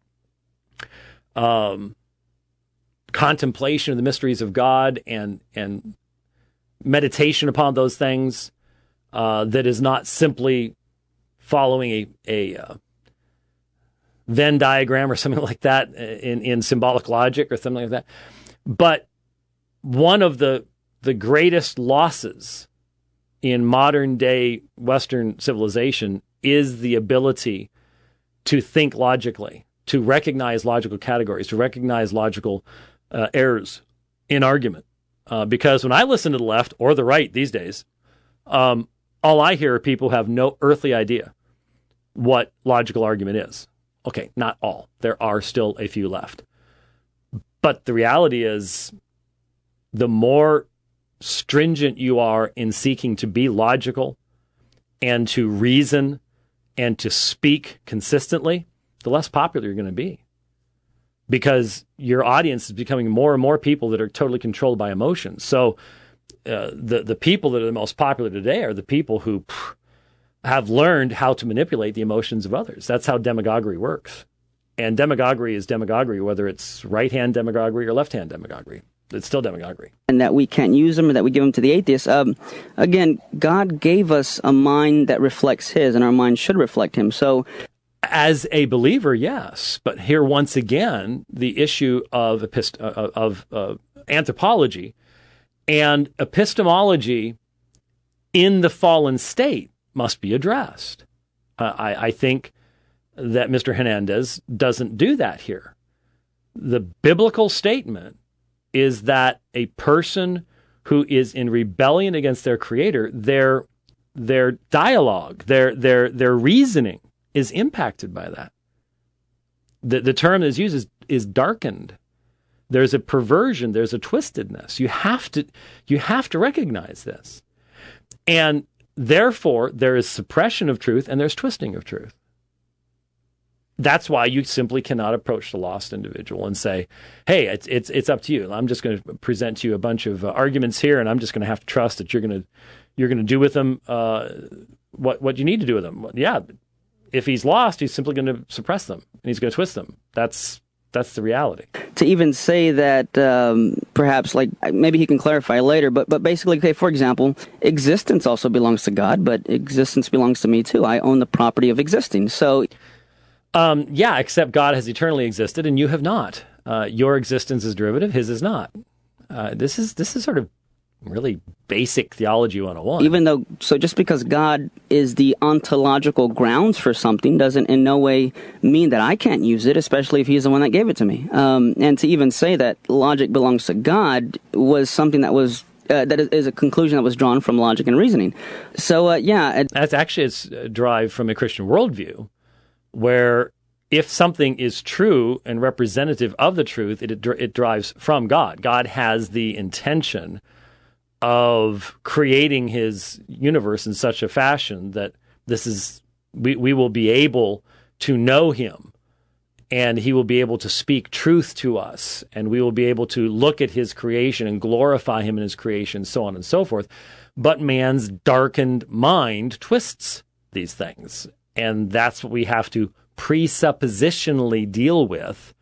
A: um, contemplation of the mysteries of God and and meditation upon those things uh, that is not simply following a a uh, Venn diagram or something like that in, in symbolic logic or something like that. But one of the the greatest losses in modern day Western civilization is the ability to think logically, to recognize logical categories, to recognize logical uh, errors in argument. Uh, because when I listen to the left or the right these days, um, all I hear are people who have no earthly idea what logical argument is. Okay, not all. There are still a few left. But the reality is, the more stringent you are in seeking to be logical and to reason and to speak consistently, the less popular you're going to be. Because your audience is becoming more and more people that are totally controlled by emotions. So uh, the, the people that are the most popular today are the people who pff, have learned how to manipulate the emotions of others. That's how demagoguery works. And demagoguery is demagoguery, whether it's right-hand demagoguery or left-hand demagoguery. It's still demagoguery.
B: And that we can't use them or that we give them to the atheists. Um, again, God gave us a mind that reflects his, and our mind should reflect him. So,
A: as a believer, yes. But here, once again, the issue of, epist- uh, of uh, anthropology and epistemology in the fallen state must be addressed. Uh, I, I think that Mister Hernandez doesn't do that here. The biblical statement is that a person who is in rebellion against their creator, their their dialogue, their their their reasoning is impacted by that. The the term that's used is, is darkened. There's a perversion, there's a twistedness. You have to you have to recognize this. And therefore, there is suppression of truth and there's twisting of truth. That's why you simply cannot approach the lost individual and say, hey, it's it's it's up to you. I'm just going to present to you a bunch of uh, arguments here, and I'm just going to have to trust that you're going to you're going to do with them uh, what what you need to do with them. Yeah, if he's lost, he's simply going to suppress them, and he's going to twist them. That's that's the reality.
B: To even say that, um, perhaps, like, maybe he can clarify later, but but basically, okay, for example, existence also belongs to God, but existence belongs to me too. I own the property of existing. So,
A: um, yeah, except God has eternally existed, and you have not. Uh, your existence is derivative; his is not. Uh, this is this is sort of really basic theology one oh one.
B: Even though, so just because God is the ontological grounds for something doesn't in no way mean that I can't use it, especially if he's the one that gave it to me. Um, and to even say that logic belongs to God was something that was, uh, that is a conclusion that was drawn from logic and reasoning. So, uh, yeah. It,
A: That's actually it's derived from a Christian worldview, where if something is true and representative of the truth, it, it, it derives from God. God has the intention of creating his universe in such a fashion that this is we, we will be able to know him, and he will be able to speak truth to us, and we will be able to look at his creation and glorify him in his creation, so on and so forth. But man's darkened mind twists these things, and that's what we have to presuppositionally deal with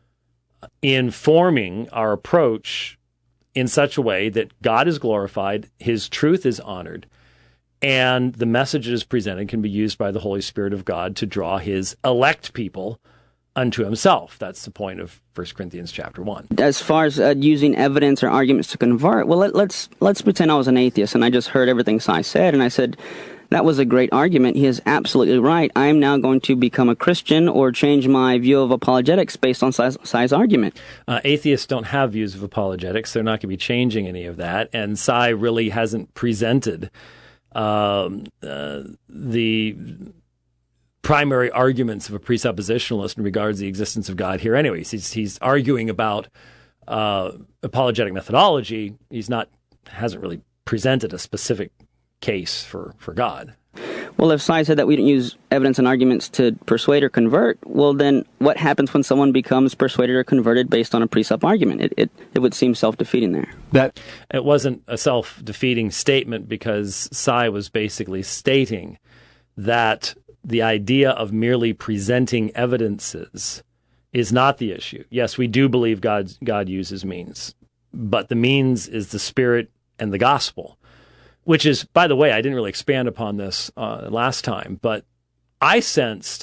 A: in forming our approach in such a way that God is glorified, his truth is honored, and the message that is presented can be used by the Holy Spirit of God to draw his elect people unto himself. That's the point of First Corinthians chapter one.
B: As far as uh, using evidence or arguments to convert, well, let, let's let's pretend I was an atheist and I just heard everything Cy said, and I said, that was a great argument. He is absolutely right. I am now going to become a Christian or change my view of apologetics based on Cy's, Cy's argument.
A: Uh, atheists don't have views of apologetics. They're not going to be changing any of that. And Cy really hasn't presented um, uh, the primary arguments of a presuppositionalist in regards to the existence of God here. Anyways, he's, he's arguing about uh, apologetic methodology. He's not hasn't really presented a specific case for, for God.
B: Well, if Cy said that we didn't use evidence and arguments to persuade or convert, well, then what happens when someone becomes persuaded or converted based on a precept argument? It it, it would seem self-defeating there.
A: That it wasn't a self-defeating statement because Cy was basically stating that the idea of merely presenting evidences is not the issue. Yes, we do believe God God uses means, but the means is the Spirit and the gospel. Which is, by the way, I didn't really expand upon this uh, last time, but I sensed,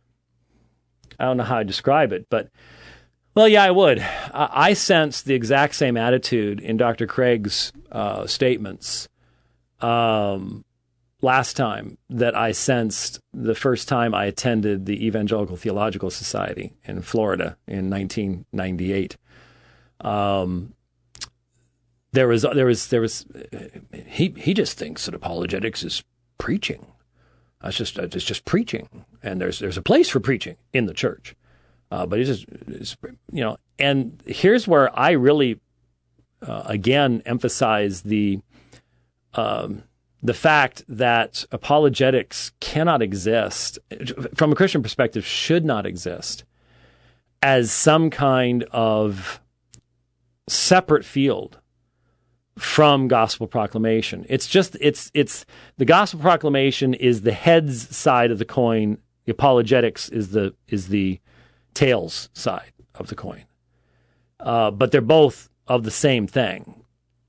A: I don't know how I describe it, but, well, yeah, I would. I, I sensed the exact same attitude in Doctor Craig's uh, statements um, last time that I sensed the first time I attended the Evangelical Theological Society in Florida in nineteen ninety-eight. Um There was, there was, there was. He he just thinks that apologetics is preaching. That's just, it's just preaching, and there's there's a place for preaching in the church, uh, but it's just, it's, you know. And here's where I really, uh, again, emphasize the, um, the fact that apologetics cannot exist from a Christian perspective, should not exist as some kind of separate field from gospel proclamation. It's just, it's, it's, the gospel proclamation is the heads side of the coin. The apologetics is the, is the tails side of the coin. Uh, but they're both of the same thing.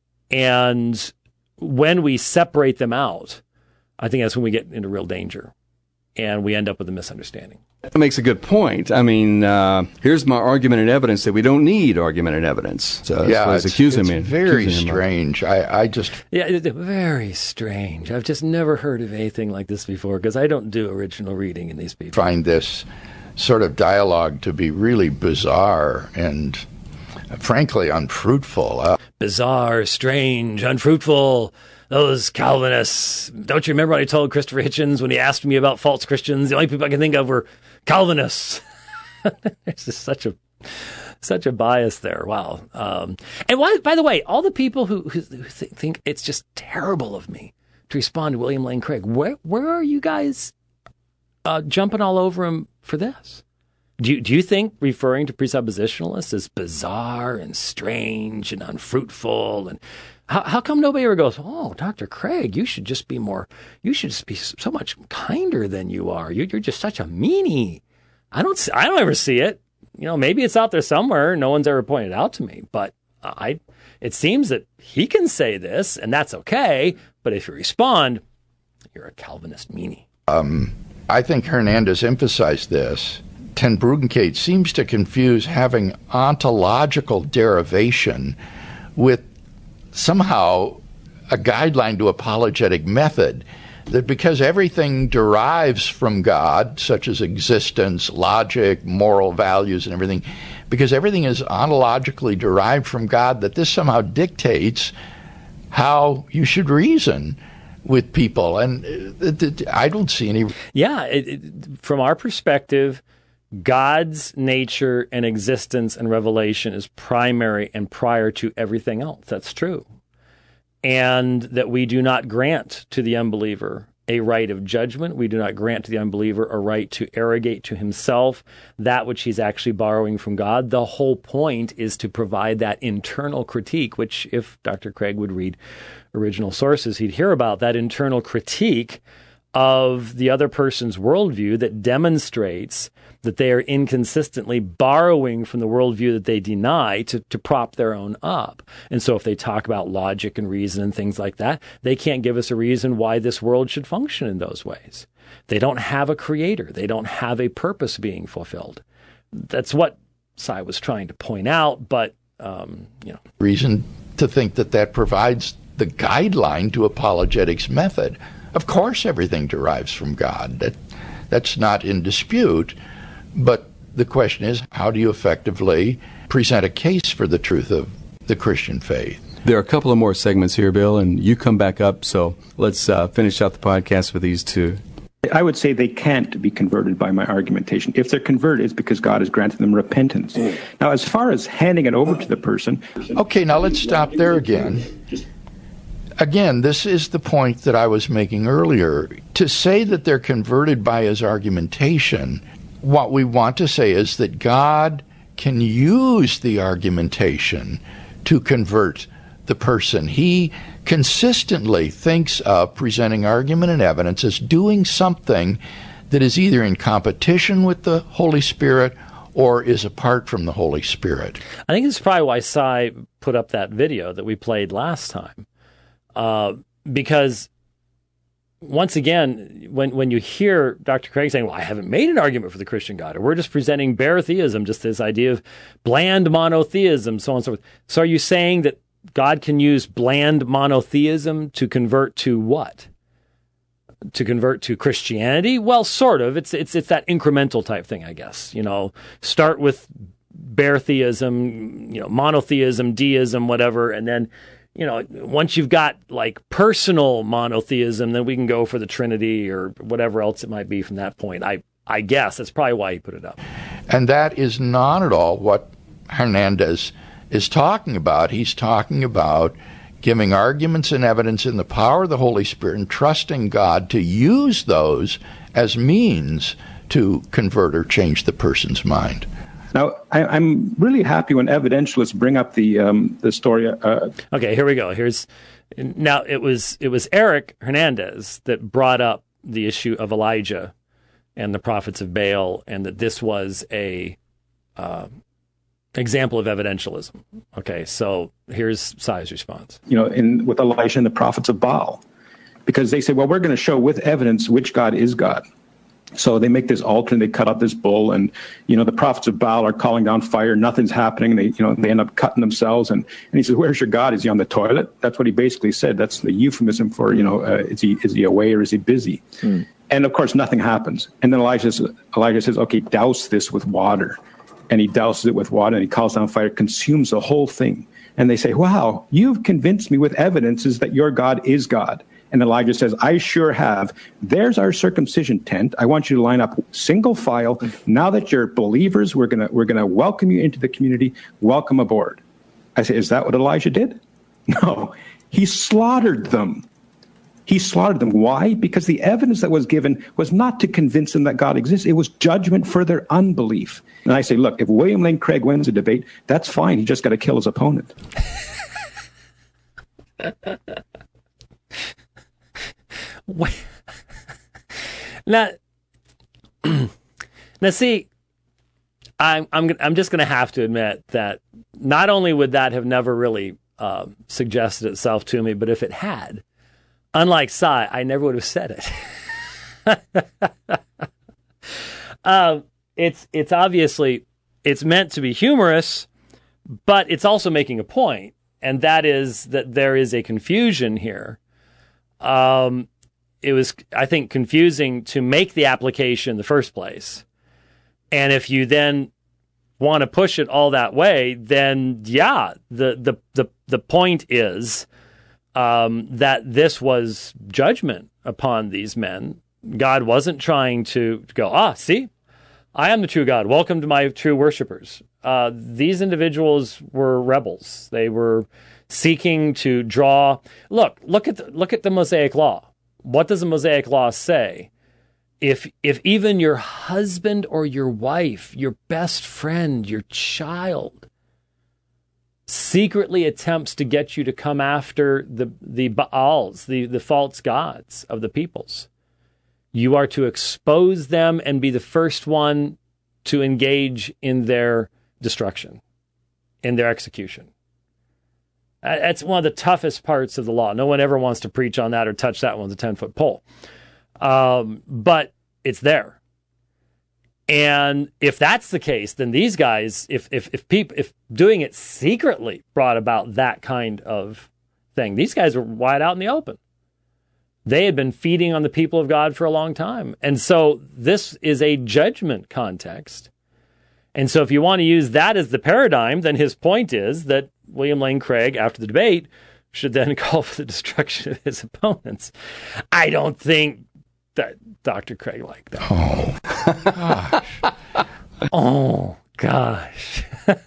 A: And when we separate them out, I think that's when we get into real danger and we end up with a misunderstanding.
C: That makes a good point. I mean, uh, here's my argument and evidence that we don't need argument and evidence. So
D: yeah,
C: it's,
D: accusing
C: it's
D: me. very accusing strange. I, I just...
A: Yeah, it's very strange. I've just never heard of anything like this before because I don't do original reading in these people.
D: Find this sort of dialogue to be really bizarre and, frankly, unfruitful. Uh,
A: bizarre, strange, unfruitful. Those Calvinists. Don't you remember what I told Christopher Hitchens when he asked me about false Christians? The only people I can think of were Calvinists. There's just such a such a bias there. Wow. Um, and why, by the way, all the people who, who, who th- think it's just terrible of me to respond to William Lane Craig, where where are you guys uh, jumping all over him for this? Do you, do you think referring to presuppositionalists is bizarre and strange and unfruitful? And how, how come nobody ever goes, oh, Doctor Craig, you should just be more, you should just be so much kinder than you are. You're, you're just such a meanie. I don't, see, I don't ever see it. You know, maybe it's out there somewhere. No one's ever pointed it out to me. But I, it seems that he can say this, and that's okay. But if you respond, you're a Calvinist meanie.
D: Um, I think Hernandez emphasized this. Ten Bruggencate seems to confuse having ontological derivation with somehow a guideline to apologetic method, that because everything derives from God, such as existence, logic, moral values, and everything, because everything is ontologically derived from God, that this somehow dictates how you should reason with people. And it, it, I don't see any...
A: Yeah, it, it, from our perspective, God's nature and existence and revelation is primary and prior to everything else. That's true. And that we do not grant to the unbeliever a right of judgment. We do not grant to the unbeliever a right to arrogate to himself that which he's actually borrowing from God. The whole point is to provide that internal critique, which if Doctor Craig would read original sources, he'd hear about that internal critique of the other person's worldview that demonstrates that they are inconsistently borrowing from the worldview that they deny to, to prop their own up. And so if they talk about logic and reason and things like that, they can't give us a reason why this world should function in those ways. They don't have a creator. They don't have a purpose being fulfilled. That's what Cy was trying to point out, but, um, you know.
D: Reason to think that that provides the guideline to apologetics method. Of course, everything derives from God. That, that's not in dispute. But the question is, how do you effectively present a case for the truth of the Christian faith?
C: There are a couple of more segments here, Bill, and you come back up, so let's uh, finish out the podcast with these two.
E: I would say they can't be converted by my argumentation. If they're converted, it's because God has granted them repentance. Now, as far as handing it over to the person...
D: Okay, now let's stop there again. Again, this is the point that I was making earlier. To say that they're converted by his argumentation, what we want to say is that God can use the argumentation to convert the person. He consistently thinks of presenting argument and evidence as doing something that is either in competition with the Holy Spirit or is apart from the Holy Spirit.
A: I think it's probably why Cy put up that video that we played last time. Uh, because, once again, when, when you hear Doctor Craig saying, well, I haven't made an argument for the Christian God, or we're just presenting bare theism, just this idea of bland monotheism, so on and so forth. So are you saying that God can use bland monotheism to convert to what? To convert to Christianity? Well, sort of. It's it's it's that incremental type thing, I guess. You know, start with bare theism, you know, monotheism, deism, whatever, and then, you know, once you've got like personal monotheism, then we can go for the Trinity or whatever else it might be from that point. I I guess that's probably why he put it up.
D: And that is not at all what Hernandez is talking about. He's talking about giving arguments and evidence in the power of the Holy Spirit and trusting God to use those as means to convert or change the person's mind.
E: Now, I, I'm really happy when evidentialists bring up the um, the story. Uh,
A: okay, here we go. Here's now it was it was Eric Hernandez that brought up the issue of Elijah and the prophets of Baal, and that this was a uh, example of evidentialism. Okay, so here's Cy's response.
E: You know, in with Elijah and the prophets of Baal, because they say, well, we're going to show with evidence which God is God. So they make this altar and they cut out this bull, and you know the prophets of Baal are calling down fire. Nothing's happening. They you know they end up cutting themselves, and, and he says, "Where's your God? Is he on the toilet?" That's what he basically said. That's the euphemism for you know uh, is he is he away or is he busy? Hmm. And of course nothing happens. And then Elijah says, Elijah says, "Okay, douse this with water," and he douses it with water and he calls down fire, consumes the whole thing. And they say, "Wow, you've convinced me with evidences that your God is God." And Elijah says, "I sure have. There's our circumcision tent. I want you to line up single file. Now that you're believers, we're gonna we're gonna welcome you into the community. Welcome aboard." I say, is that what Elijah did? No, he slaughtered them. He slaughtered them. Why? Because the evidence that was given was not to convince them that God exists. It was judgment for their unbelief. And I say, look, if William Lane Craig wins a debate, that's fine. He just got to kill his opponent.
A: now, now, see, I'm I'm I'm just going to have to admit that not only would that have never really uh, suggested itself to me, but if it had, unlike Cy, I never would have said it. um, it's it's obviously it's meant to be humorous, but it's also making a point, and that is that there is a confusion here. Um. It was, I think, confusing to make the application in the first place. And if you then want to push it all that way, then yeah, the the the, the point is um, that this was judgment upon these men. God wasn't trying to go, ah, see, I am the true God. Welcome to my true worshipers. Uh, these individuals were rebels. They were seeking to draw. Look, look at the, look at the Mosaic Law. What does the Mosaic Law say? If if even your husband or your wife, your best friend, your child, secretly attempts to get you to come after the, the Baals, the, the false gods of the peoples, you are to expose them and be the first one to engage in their destruction, in their execution. That's one of the toughest parts of the law. No one ever wants to preach on that or touch that one with a ten-foot pole. Um, but it's there. And if that's the case, then these guys, if if if people if doing it secretly brought about that kind of thing, these guys were wide out in the open. They had been feeding on the people of God for a long time. And so this is a judgment context. And so if you want to use that as the paradigm, then his point is that William Lane Craig, after the debate, should then call for the destruction of his opponents. I don't think that Doctor Craig liked that.
D: Oh, gosh.
A: Oh, gosh.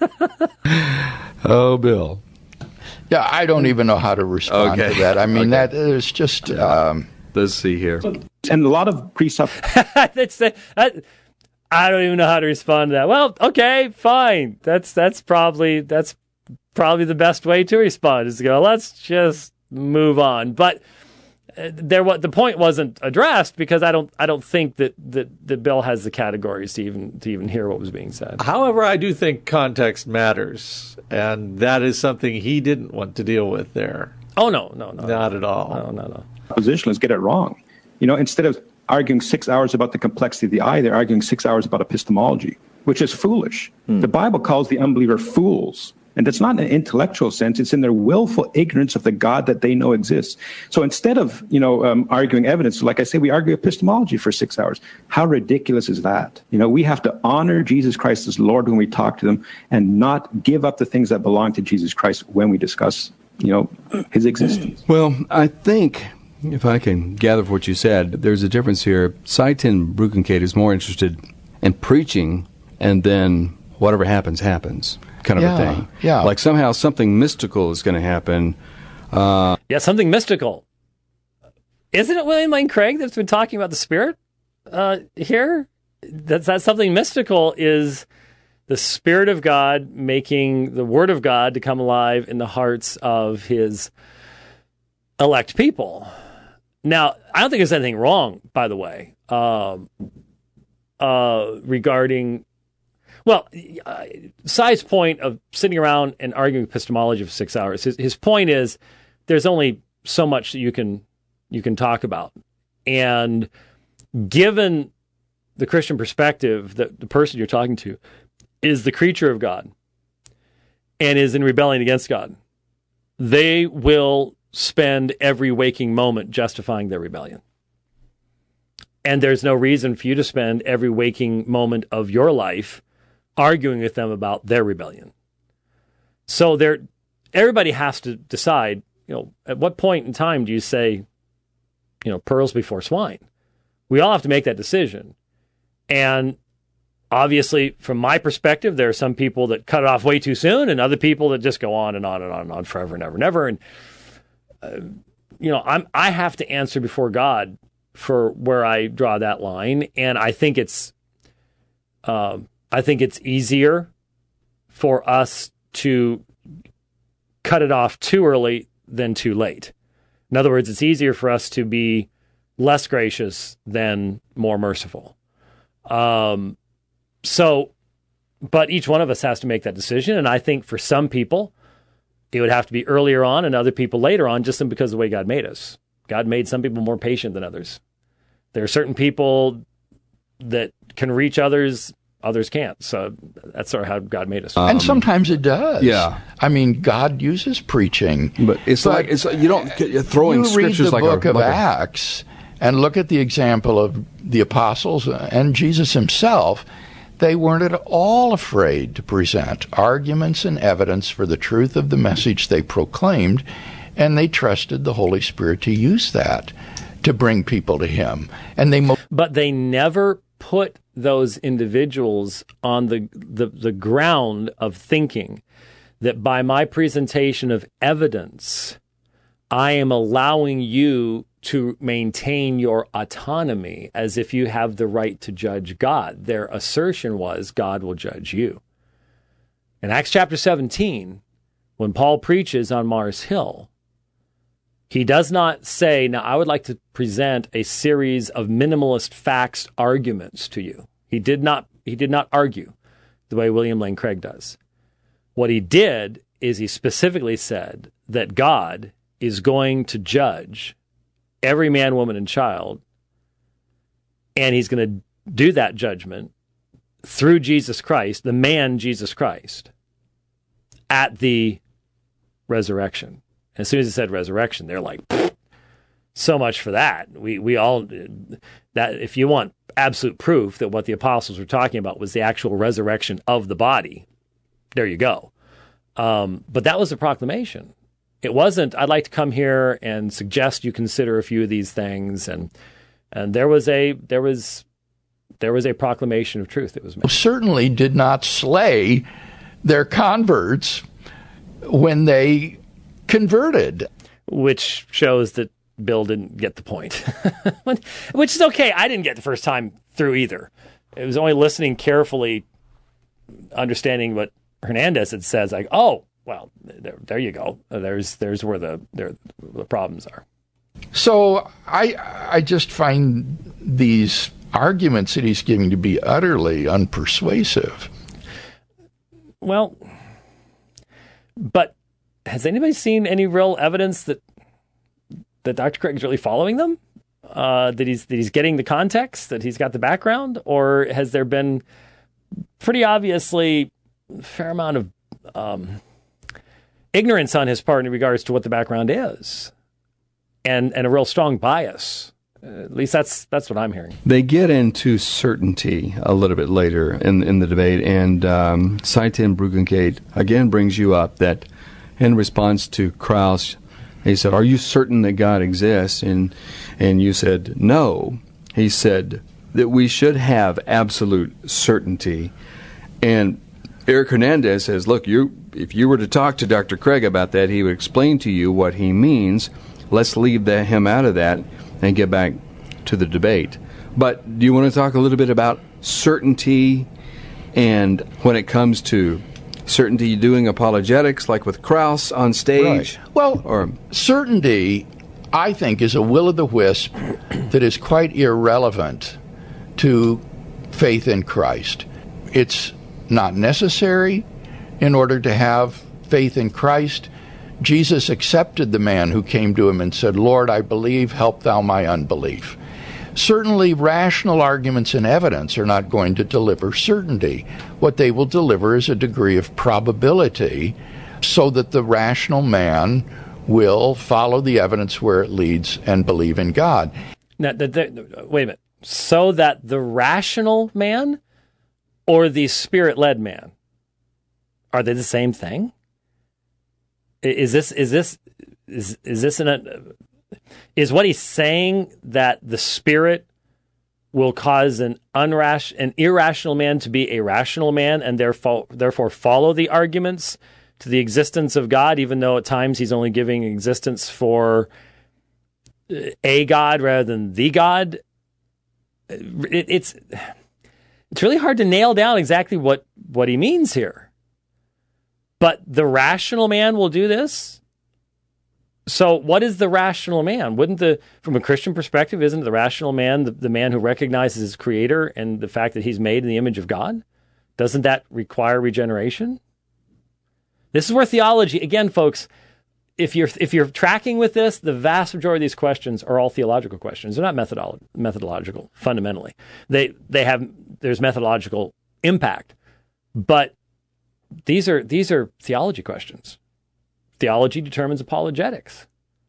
C: Oh, Bill.
D: Yeah, I don't even know how to respond
C: Okay.
D: to that. I mean,
C: Okay.
D: that is just... Um,
C: Let's see here.
E: And a lot of presupp
A: That's the, I, I don't even know how to respond to that. Well, okay, fine. That's that's probably that's probably the best way to respond is to go, let's just move on. But uh, there, what the point wasn't addressed because I don't I don't think that, that that Bill has the categories to even to even hear what was being said.
F: However, I do think context matters, and that is something he didn't want to deal with there.
A: Oh no, no, no,
F: Not at all.
A: no, no, no.
E: positionalists get it wrong. You know, instead of arguing six hours about the complexity of the eye, they're arguing six hours about epistemology, which is foolish. The Bible calls the unbeliever fools. And that's not in an intellectual sense. It's in their willful ignorance of the God that they know exists. So instead of, you know, um, arguing evidence, like I say, we argue epistemology for six hours. How ridiculous is that? You know, we have to honor Jesus Christ as Lord when we talk to them and not give up the things that belong to Jesus Christ when we discuss, you know, his existence.
C: Well, I think, if I can gather from what you said, there's a difference here. Cy ten Bruggencate is more interested in preaching and then whatever happens, happens kind of
D: Yeah,
C: a thing.
D: yeah.
C: Like somehow something mystical is going to happen. Uh,
A: Yeah, something mystical. Isn't it William Lane Craig that's been talking about the Spirit uh, here? That's, that's something mystical is the Spirit of God making the Word of God to come alive in the hearts of his elect people. Now, I don't think there's anything wrong, by the way, um, uh, regarding... Well, uh, Cy's point of sitting around and arguing epistemology for six hours, his, his point is there's only so much that you can you can talk about. And given the Christian perspective that the person you're talking to is the creature of God and is in rebellion against God, they will spend every waking moment justifying their rebellion. And there's no reason for you to spend every waking moment of your life arguing with them about their rebellion. So there, everybody has to decide, you know, at what point in time do you say, you know, pearls before swine? We all have to make that decision. And obviously, from my perspective, there are some people that cut it off way too soon and other people that just go on and on and on and on forever and ever and ever. And, uh, you know, I'm, I have to answer before God for where I draw that line. And I think it's, um, I think it's easier for us to cut it off too early than too late. In other words, it's easier for us to be less gracious than more merciful. Um, so, but each one of us has to make that decision. And I think for some people, it would have to be earlier on and other people later on, just because of the way God made us. God made some people more patient than others. There are certain people that can reach others, others can't. So that's sort of how God made us.
D: and sometimes it does.
C: yeah.
D: I mean, God uses preaching.
C: but it's
D: But
C: like it's you don't you're throwing
D: you read
C: scriptures
D: the
C: like
D: book
C: a,
D: of
C: like a-
D: Acts and look at the example of the apostles and Jesus himself. They weren't at all afraid to present arguments and evidence for the truth of the message they proclaimed, and they trusted the Holy Spirit to use that to bring people to him. And they mo-
A: But they never put those individuals on the, the, the ground of thinking that by my presentation of evidence, I am allowing you to maintain your autonomy as if you have the right to judge God. Their assertion was God will judge you. In Acts chapter seventeen, when Paul preaches on Mars Hill, he does not say, now I would like to present a series of minimalist facts arguments to you. He did not, he did not argue the way William Lane Craig does. What he did is he specifically said that God is going to judge every man, woman, and child, and he's going to do that judgment through Jesus Christ, the man Jesus Christ, at the resurrection. As soon as it said resurrection, they're like, so much for that. We we all that if you want absolute proof that what the apostles were talking about was the actual resurrection of the body, there you go. Um, but that was a proclamation. It wasn't, I'd like to come here and suggest you consider a few of these things, and and there was a there was there was a proclamation of truth that was made.
D: Certainly did not slay their converts when they converted.
A: Which shows that Bill didn't get the point. Which is okay. I didn't get the first time through either. It was only listening carefully, understanding what Hernandez had said, like, oh, well, there, there you go. There's there's where the there, the problems are.
D: So I I just find these arguments that he's giving to be utterly unpersuasive.
A: Well, but has anybody seen any real evidence that that Doctor Craig is really following them? Uh, that he's that he's getting the context, that he's got the background, or has there been pretty obviously a fair amount of um, ignorance on his part in regards to what the background is, and and a real strong bias? Uh, at least that's that's what I'm hearing.
C: They get into certainty a little bit later in in the debate, and um, Seitan Bruggencate again brings you up that in response to Krauss, he said, "Are you certain that God exists?" And and you said, "No." He said that we should have absolute certainty. And Eric Hernandez says, "Look, you if you were to talk to Doctor Craig about that, he would explain to you what he means. Let's leave the, him out of that and get back to the debate." But do you want to talk a little bit about certainty, and when it comes to certainty doing apologetics, like with Krauss on stage?
D: Right. Well,
C: or
D: certainty, I think, is a will-o'-the-wisp that is quite irrelevant to faith in Christ. It's not necessary in order to have faith in Christ. Jesus accepted the man who came to him and said, "Lord, I believe, help thou my unbelief." Certainly, rational arguments and evidence are not going to deliver certainty. What they will deliver is a degree of probability so that the rational man will follow the evidence where it leads and believe in God.
A: Now, the, the, wait a minute. So that the rational man or the spirit-led man, are they the same thing? Is this is this is is this an is what he's saying that the spirit will cause an unrash an irrational man to be a rational man, and therefore therefore follow the arguments to the existence of God, even though at times he's only giving existence for a God rather than the God? It, it's it's really hard to nail down exactly what, what he means here. But the rational man will do this? So what is the rational man? Wouldn't the, from a Christian perspective, isn't the rational man the, the man who recognizes his creator and the fact that he's made in the image of God? Doesn't that require regeneration? This is where theology, again, folks, if you're if you're tracking with this, the vast majority of these questions are all theological questions. They're not methodolo- methodological, fundamentally. They they have, there's methodological impact, but These are these are theology questions. Theology determines apologetics.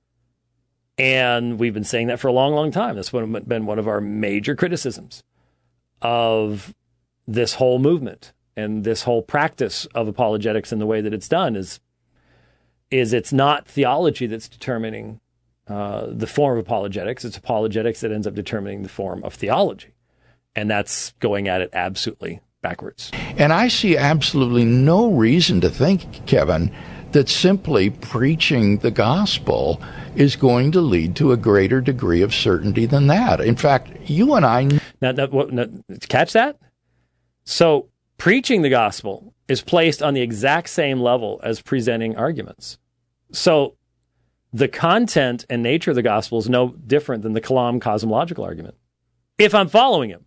A: And we've been saying that for a long, long time. That's been one of our major criticisms of this whole movement and this whole practice of apologetics and the way that it's done is, is it's not theology that's determining uh, the form of apologetics. It's apologetics that ends up determining the form of theology. And that's going at it absolutely backwards.
D: And I see absolutely no reason to think, Kevin, that simply preaching the gospel is going to lead to a greater degree of certainty than that. In fact, you and I...
A: Now, now, what, now catch that? So preaching the gospel is placed on the exact same level as presenting arguments. So the content and nature of the gospel is no different than the Kalam cosmological argument, if I'm following him.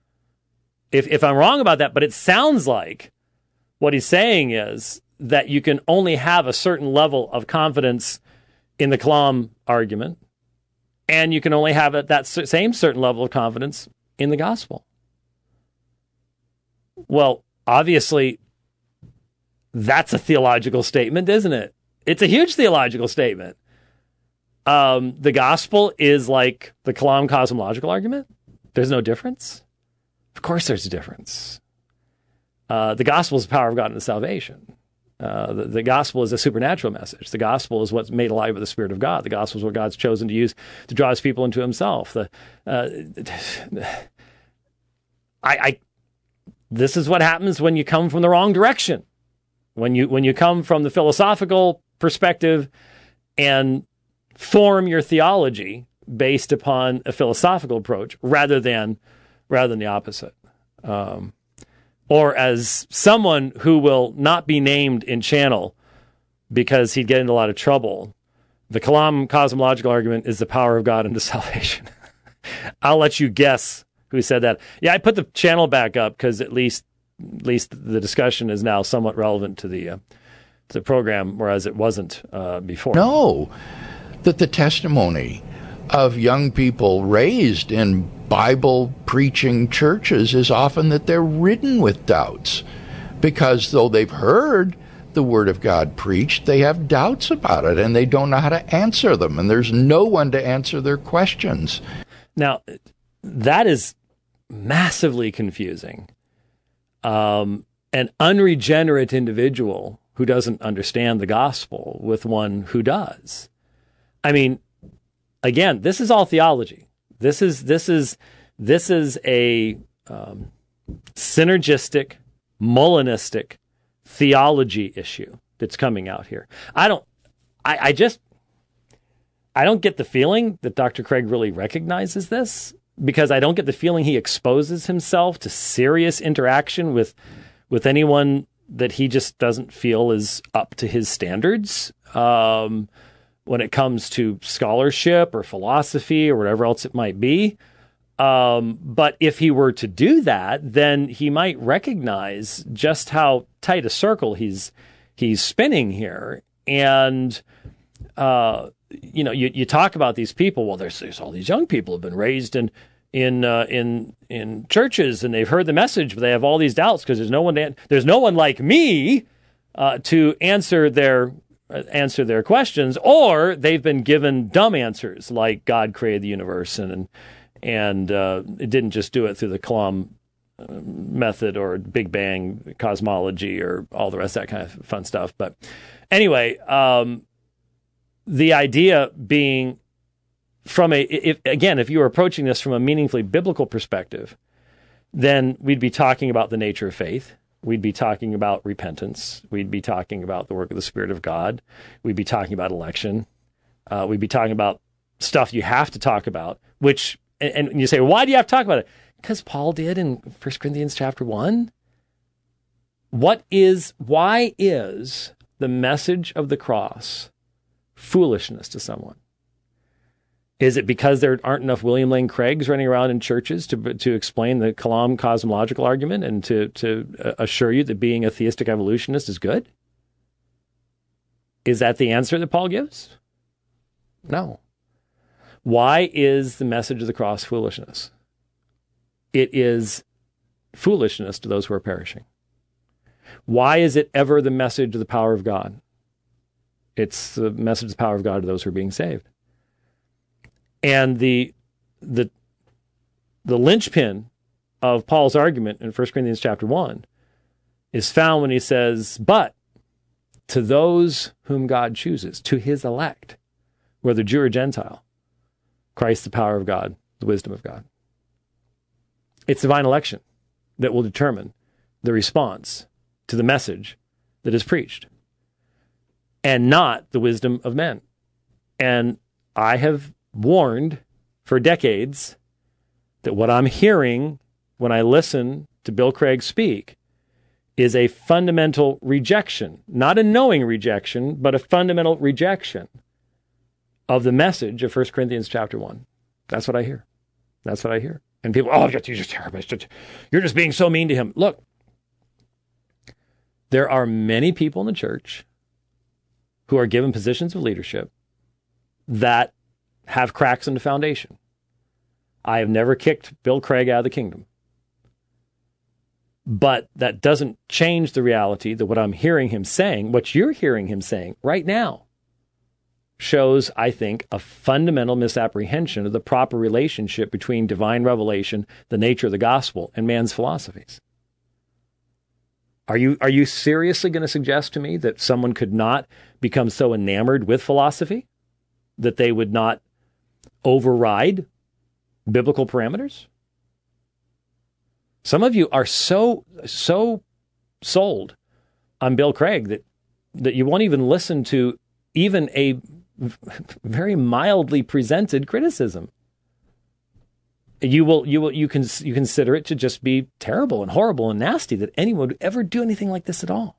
A: If if I'm wrong about that, but it sounds like what he's saying is that you can only have a certain level of confidence in the Kalam argument, and you can only have that same certain level of confidence in the gospel. Well, obviously, that's a theological statement, isn't it? It's a huge theological statement. Um, the gospel is like the Kalam cosmological argument. There's no difference. Of course there's a difference. Uh, the gospel is the power of God into salvation. Uh, the, the gospel is a supernatural message. The gospel is what's made alive by the Spirit of God. The gospel is what God's chosen to use to draw his people into himself. The, uh, I, I, this is what happens when you come from the wrong direction. When you, when you come from the philosophical perspective and form your theology based upon a philosophical approach rather than, rather than the opposite. Um, Or as someone who will not be named in channel because he'd get into a lot of trouble, the Kalam cosmological argument is the power of God into salvation. I'll let you guess who said that. Yeah, I put the channel back up because at least at least the discussion is now somewhat relevant to the uh, to the program, whereas it wasn't uh, before.
D: No, that the testimony of young people raised in Bible-preaching churches is often that they're ridden with doubts because though they've heard the Word of God preached, they have doubts about it and they don't know how to answer them, and there's no one to answer their questions.
A: Now, that is massively confusing. Um, an unregenerate individual who doesn't understand the gospel with one who does. I mean, again, this is all theology. This is this is this is a um, synergistic, Molinistic theology issue that's coming out here. I don't. I, I just. I don't get the feeling that Doctor Craig really recognizes this, because I don't get the feeling he exposes himself to serious interaction with with anyone that he just doesn't feel is up to his standards. Um, when it comes to scholarship or philosophy or whatever else it might be. Um, but if he were to do that, then he might recognize just how tight a circle he's he's spinning here. And, uh, you know, you, you talk about these people. Well, there's, there's all these young people who have been raised in in uh, in in churches, and they've heard the message, but they have all these doubts because there's no one to, there's no one like me uh, to answer their answer their questions, or they've been given dumb answers like God created the universe and and uh, it didn't just do it through the Kalam method or Big Bang cosmology or all the rest of that kind of fun stuff. But anyway, um, the idea being from a, if, again, if you were approaching this from a meaningfully biblical perspective, then we'd be talking about the nature of faith. We'd be talking about repentance. We'd be talking about the work of the Spirit of God. We'd be talking about election. Uh, we'd be talking about stuff you have to talk about, which, and, and you say, why do you have to talk about it? Because Paul did in First Corinthians chapter one. What is, why is the message of the cross foolishness to someone? Is it because there aren't enough William Lane Craigs running around in churches to to explain the Kalam cosmological argument and to, to assure you that being a theistic evolutionist is good? Is that the answer that Paul gives? No. Why is the message of the cross foolishness? It is foolishness to those who are perishing. Why is it ever the message of the power of God? It's the message of the power of God to those who are being saved. And the the the linchpin of Paul's argument in First Corinthians chapter one is found when he says, but to those whom God chooses, to his elect, whether Jew or Gentile, Christ the power of God, the wisdom of God. It's divine election that will determine the response to the message that is preached, and not the wisdom of men. And I have warned for decades that what I'm hearing when I listen to Bill Craig speak is a fundamental rejection, not a knowing rejection, but a fundamental rejection of the message of First Corinthians chapter one. That's what I hear. That's what I hear. And people, oh, you're just terrible. You're just being so mean to him. Look, there are many people in the church who are given positions of leadership that have cracks in the foundation. I have never kicked Bill Craig out of the kingdom. But that doesn't change the reality that what I'm hearing him saying, what you're hearing him saying right now, shows, I think, a fundamental misapprehension of the proper relationship between divine revelation, the nature of the gospel, and man's philosophies. Are you are you seriously going to suggest to me that someone could not become so enamored with philosophy that they would not override biblical parameters? Some of you are so so sold on Bill Craig that that you won't even listen to even a very mildly presented criticism. You will, you will, you can, you consider it to just be terrible and horrible and nasty that anyone would ever do anything like this at all.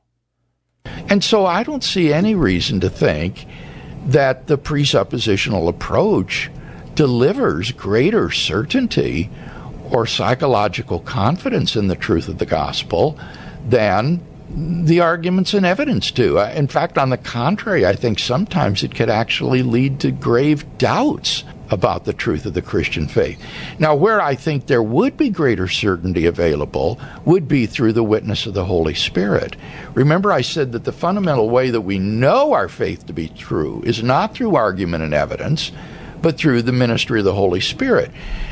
D: And so I don't see any reason to think that the presuppositional approach delivers greater certainty or psychological confidence in the truth of the gospel than the arguments and evidence do. In fact, on the contrary, I think sometimes it could actually lead to grave doubts about the truth of the Christian faith. Now, where I think there would be greater certainty available would be through the witness of the Holy Spirit. Remember, I said that the fundamental way that we know our faith to be true is not through argument and evidence, but through the ministry of the Holy Spirit.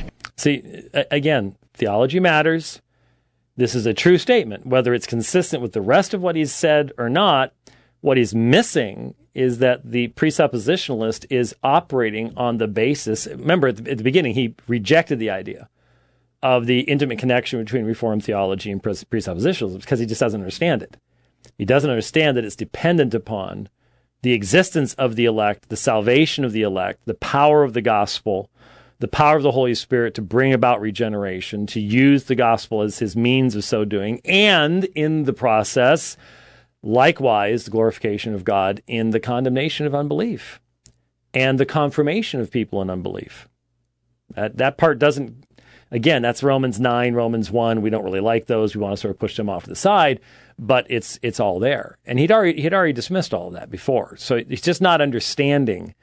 A: See, again, theology matters. This is a true statement. Whether it's consistent with the rest of what he's said or not, what he's missing is that the presuppositionalist is operating on the basis. Remember, at the, at the beginning, he rejected the idea of the intimate connection between Reformed theology and pres- presuppositionalism because he just doesn't understand it. He doesn't understand that it's dependent upon the existence of the elect, the salvation of the elect, the power of the gospel, the power of the Holy Spirit to bring about regeneration, to use the gospel as his means of so doing, and in the process, likewise, the glorification of God in the condemnation of unbelief and the confirmation of people in unbelief. That, that part doesn't, again, that's Romans nine, Romans one. We don't really like those. We want to sort of push them off to the side, but it's it's all there. And he'd already, he'd already dismissed all of that before. So he's just not understanding,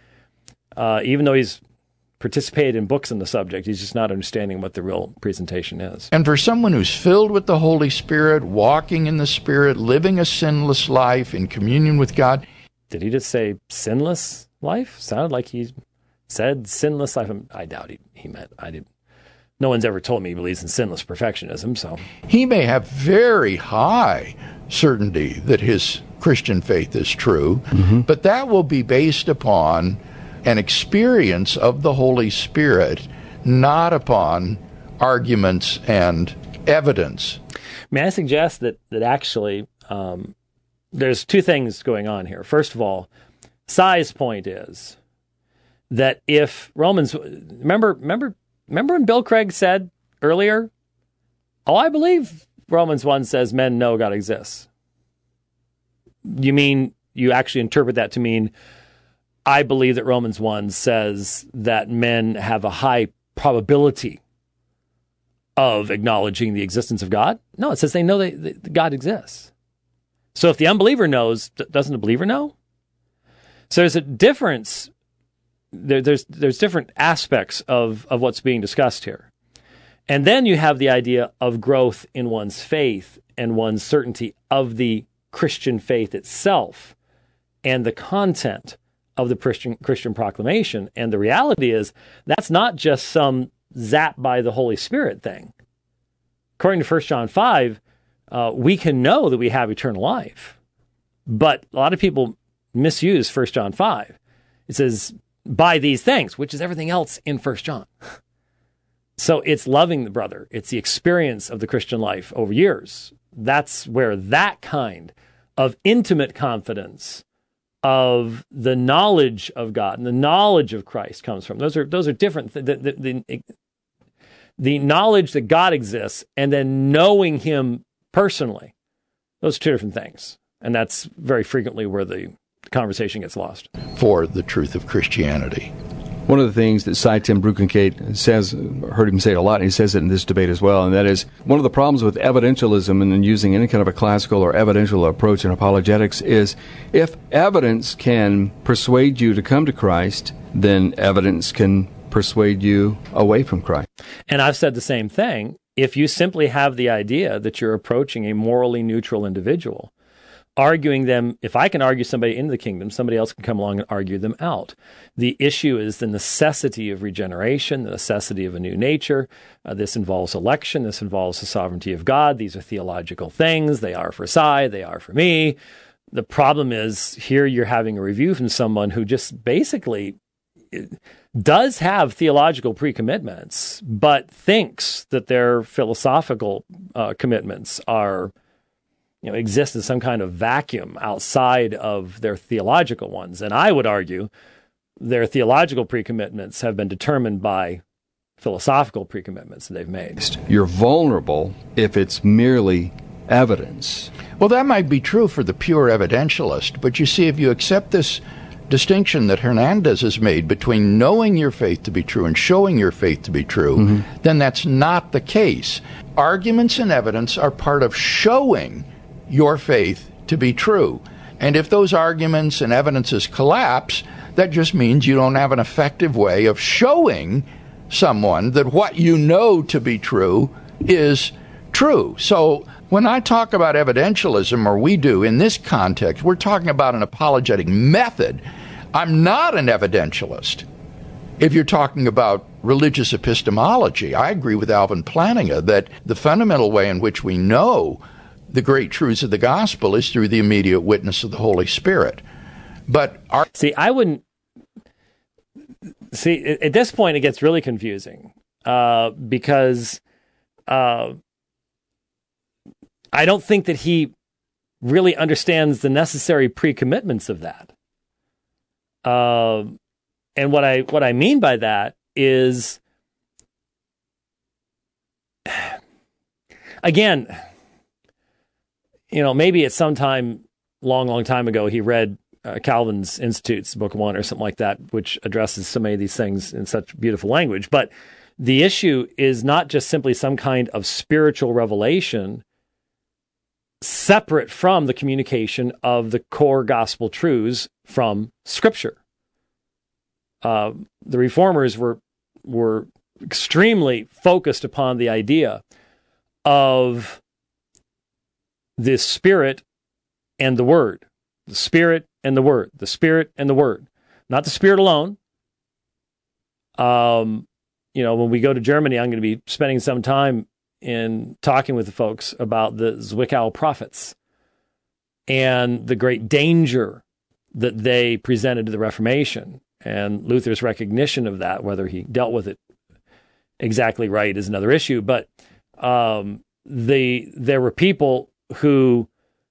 A: uh, even though he's participated in books on the subject, he's just not understanding what the real presentation is.
D: And for someone who's filled with the Holy Spirit, walking in the Spirit, living a sinless life in communion with God.
A: Did he just say sinless life? Sounded like he said sinless life. I doubt he, he meant, I did. No one's ever told me he believes in sinless perfectionism, so.
D: He may have very high certainty that his Christian faith is true, mm-hmm. but that will be based upon an experience of the Holy Spirit, not upon arguments and evidence.
A: May I suggest that that actually um, there's two things going on here. First of all, Sai's point is that if Romans, remember, remember, remember when Bill Craig said earlier, "Oh, I believe Romans one says men know God exists." You mean you actually interpret that to mean, I believe that Romans one says that men have a high probability of acknowledging the existence of God? No, it says they know they, that God exists. So if the unbeliever knows, doesn't the believer know? So there's a difference. There, there's there's different aspects of, of what's being discussed here. And then you have the idea of growth in one's faith and one's certainty of the Christian faith itself and the content of the Christian, Christian proclamation. And the reality is that's not just some zap by the Holy Spirit thing. According to First John five, uh, we can know that we have eternal life. But a lot of people misuse First John five. It says, by these things, which is everything else in First John. So it's loving the brother. It's the experience of the Christian life over years. That's where that kind of intimate confidence of the knowledge of God and the knowledge of Christ comes from. Those are those are different. The, the, the, the knowledge that God exists and then knowing him personally, those are two different things. And that's very frequently where the conversation gets lost.
D: For the truth of Christianity.
C: One of the things that Sye Ten Bruggencate says, heard him say it a lot, and he says it in this debate as well, and that is one of the problems with evidentialism and using any kind of a classical or evidential approach in apologetics is if evidence can persuade you to come to Christ, then evidence can persuade you away from Christ.
A: And I've said the same thing. if you simply have the idea that you're approaching a morally neutral individual, arguing them, if I can argue somebody into the kingdom, somebody else can come along and argue them out. The issue is the necessity of regeneration, the necessity of a new nature. Uh, this involves election. This involves the sovereignty of God. These are theological things. They are for Cy. They are for me. The problem is here you're having a review from someone who just basically does have theological pre-commitments, but thinks that their philosophical uh, commitments are, you know, exist in some kind of vacuum outside of their theological ones. And I would argue their theological pre-commitments have been determined by philosophical pre-commitments that they've made.
C: You're vulnerable if it's merely evidence.
D: Well, that might be true for the pure evidentialist, but you see, if you accept this distinction that Hernandez has made between knowing your faith to be true and showing your faith to be true, mm-hmm. then that's not the case. Arguments and evidence are part of showing your faith to be true. And if those arguments and evidences collapse, that just means you don't have an effective way of showing someone that what you know to be true is true. So when I talk about evidentialism, or we do in this context, we're talking about an apologetic method. I'm not an evidentialist. If you're talking about religious epistemology, I agree with Alvin Plantinga that the fundamental way in which we know the great truths of the gospel is through the immediate witness of the Holy Spirit. But our-
A: see, I wouldn't see at this point it gets really confusing uh, because uh, I don't think that he really understands the necessary pre-commitments of that. Uh, and what I what I mean by that is, again, you know, maybe at some time, long, long time ago, he read uh, Calvin's Institutes, Book One or something like that, which addresses so many of these things in such beautiful language. But the issue is not just simply some kind of spiritual revelation separate from the communication of the core gospel truths from Scripture. Uh, the Reformers were were extremely focused upon the idea of the Spirit and the Word, the Spirit and the Word, the Spirit and the Word, not the Spirit alone. Um, you know, when we go to Germany, I'm going to be spending some time in talking with the folks about the Zwickau prophets and the great danger that they presented to the Reformation, and Luther's recognition of that. Whether he dealt with it exactly right is another issue, but um, the there were people who,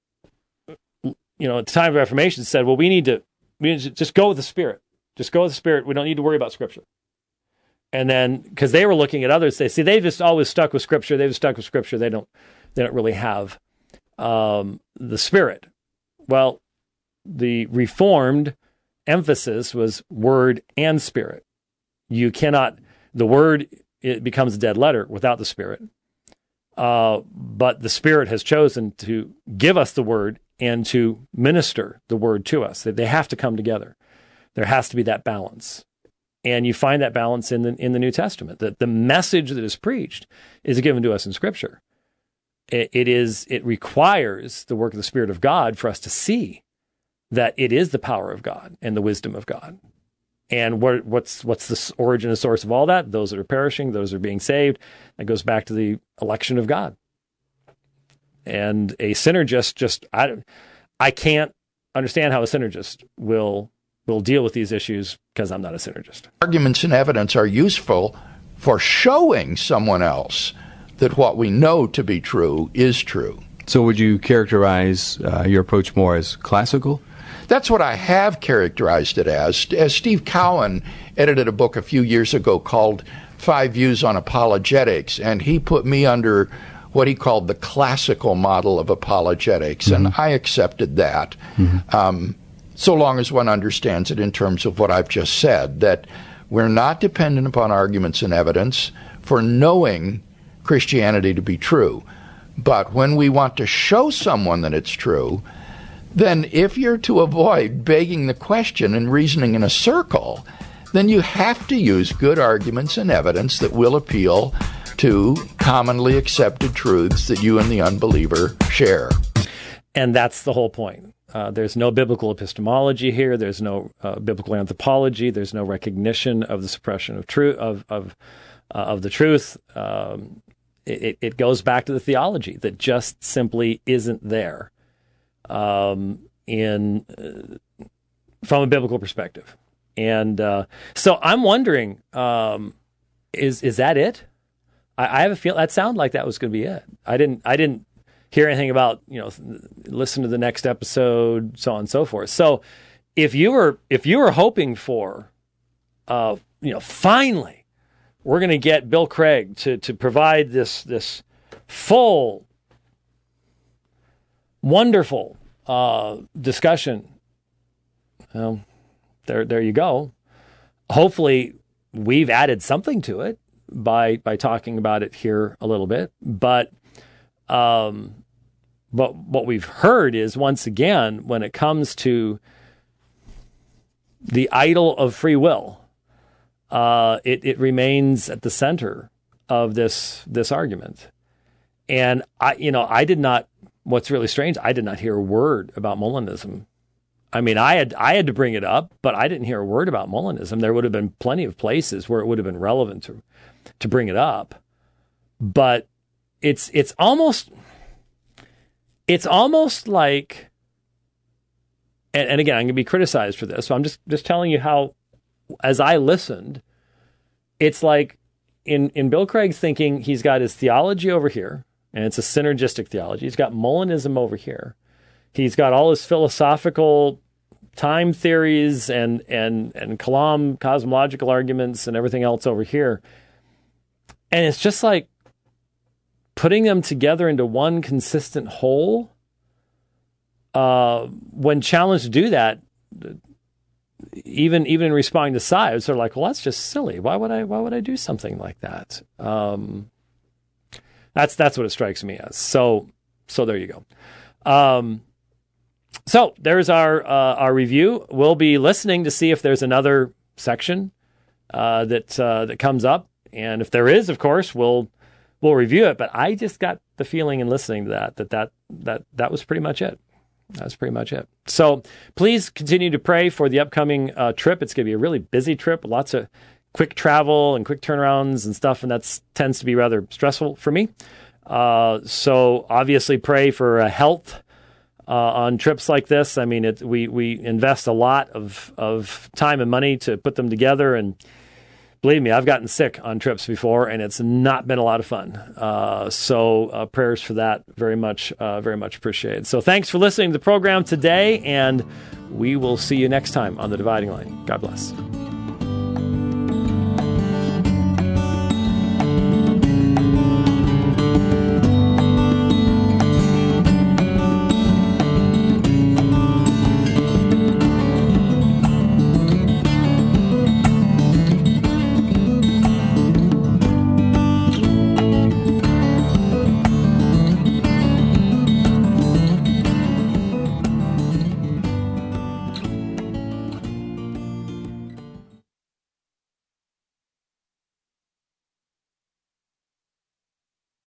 A: you know, at the time of the Reformation said, well, we need to, we need to just go with the Spirit. Just go with the Spirit. We don't need to worry about Scripture. And then, because they were looking at others, they see they've just always stuck with Scripture. They've stuck with Scripture. They don't, they don't really have um, the Spirit. Well, the Reformed emphasis was Word and Spirit. You cannot, the Word, it becomes a dead letter without the Spirit. Uh, but the Spirit has chosen to give us the Word and to minister the Word to us. They have to come together. There has to be that balance. And you find that balance in the in the New Testament, that the message that is preached is given to us in Scripture. It, it is it requires the work of the Spirit of God for us to see that it is the power of God and the wisdom of God. And what, what's what's the origin and source of all that? Those that are perishing, those that are being saved. That goes back to the election of God. And a synergist just I I can't understand how a synergist will. will deal with these issues because I'm not a synergist.
D: Arguments and evidence are useful for showing someone else that what we know to be true is true.
C: So would you characterize uh, your approach more as classical?
D: That's what I have characterized it as. As Steve Cowan edited a book a few years ago called Five Views on Apologetics, and he put me under what he called the classical model of apologetics, mm-hmm. and I accepted that. Mm-hmm. Um, so long as one understands it in terms of what I've just said, that we're not dependent upon arguments and evidence for knowing Christianity to be true. But when we want to show someone that it's true, then if you're to avoid begging the question and reasoning in a circle, then you have to use good arguments and evidence that will appeal to commonly accepted truths that you and the unbeliever share.
A: And that's the whole point. Uh, there's no biblical epistemology here. There's no uh, biblical anthropology. There's no recognition of the suppression of truth of of uh, of the truth. Um, it, it goes back to the theology that just simply isn't there um, in uh, from a biblical perspective. And uh, so I'm wondering, um, is is that it? I, I have a feel that sounded like that was going to be it. I didn't I didn't hear anything about, you know, listen to the next episode, so on and so forth. So if you were if you were hoping for, uh, you know, finally we're going to get Bill Craig to to provide this this full, wonderful uh, discussion. Well, there there you go. Hopefully we've added something to it by by talking about it here a little bit, but. Um, but what we've heard is, once again, when it comes to the idol of free will, uh, it, it remains at the center of this this argument. And I, you know, I did not. What's really strange, I did not hear a word about Molinism. I mean, I had I had to bring it up, but I didn't hear a word about Molinism. There would have been plenty of places where it would have been relevant to to bring it up, but. It's it's almost it's almost like, and, and again, I'm going to be criticized for this, so I'm just, just telling you how, as I listened, it's like in, in Bill Craig's thinking, he's got his theology over here, and it's a synergistic theology. He's got Molinism over here. He's got all his philosophical time theories and and and Kalam cosmological arguments and everything else over here. And it's just like, putting them together into one consistent whole, uh, when challenged to do that, even even in responding to Cy, it's sort of like, well, that's just silly. Why would I? Why would I do something like that? Um, that's that's what it strikes me as. So so there you go. Um, so there's our uh, our review. We'll be listening to see if there's another section uh, that uh, that comes up, and if there is, of course, we'll. We'll review it, but I just got the feeling in listening to that, that that that that was pretty much it. That's pretty much it. So please continue to pray for the upcoming uh, trip. It's going to be a really busy trip, lots of quick travel and quick turnarounds and stuff, and that tends to be rather stressful for me. Uh, so obviously pray for uh, health uh, on trips like this. I mean, it, we we invest a lot of of time and money to put them together, and believe me, I've gotten sick on trips before, and it's not been a lot of fun. Uh, so uh, prayers for that, very much, uh, very much appreciated. So thanks for listening to the program today, and we will see you next time on The Dividing Line. God bless.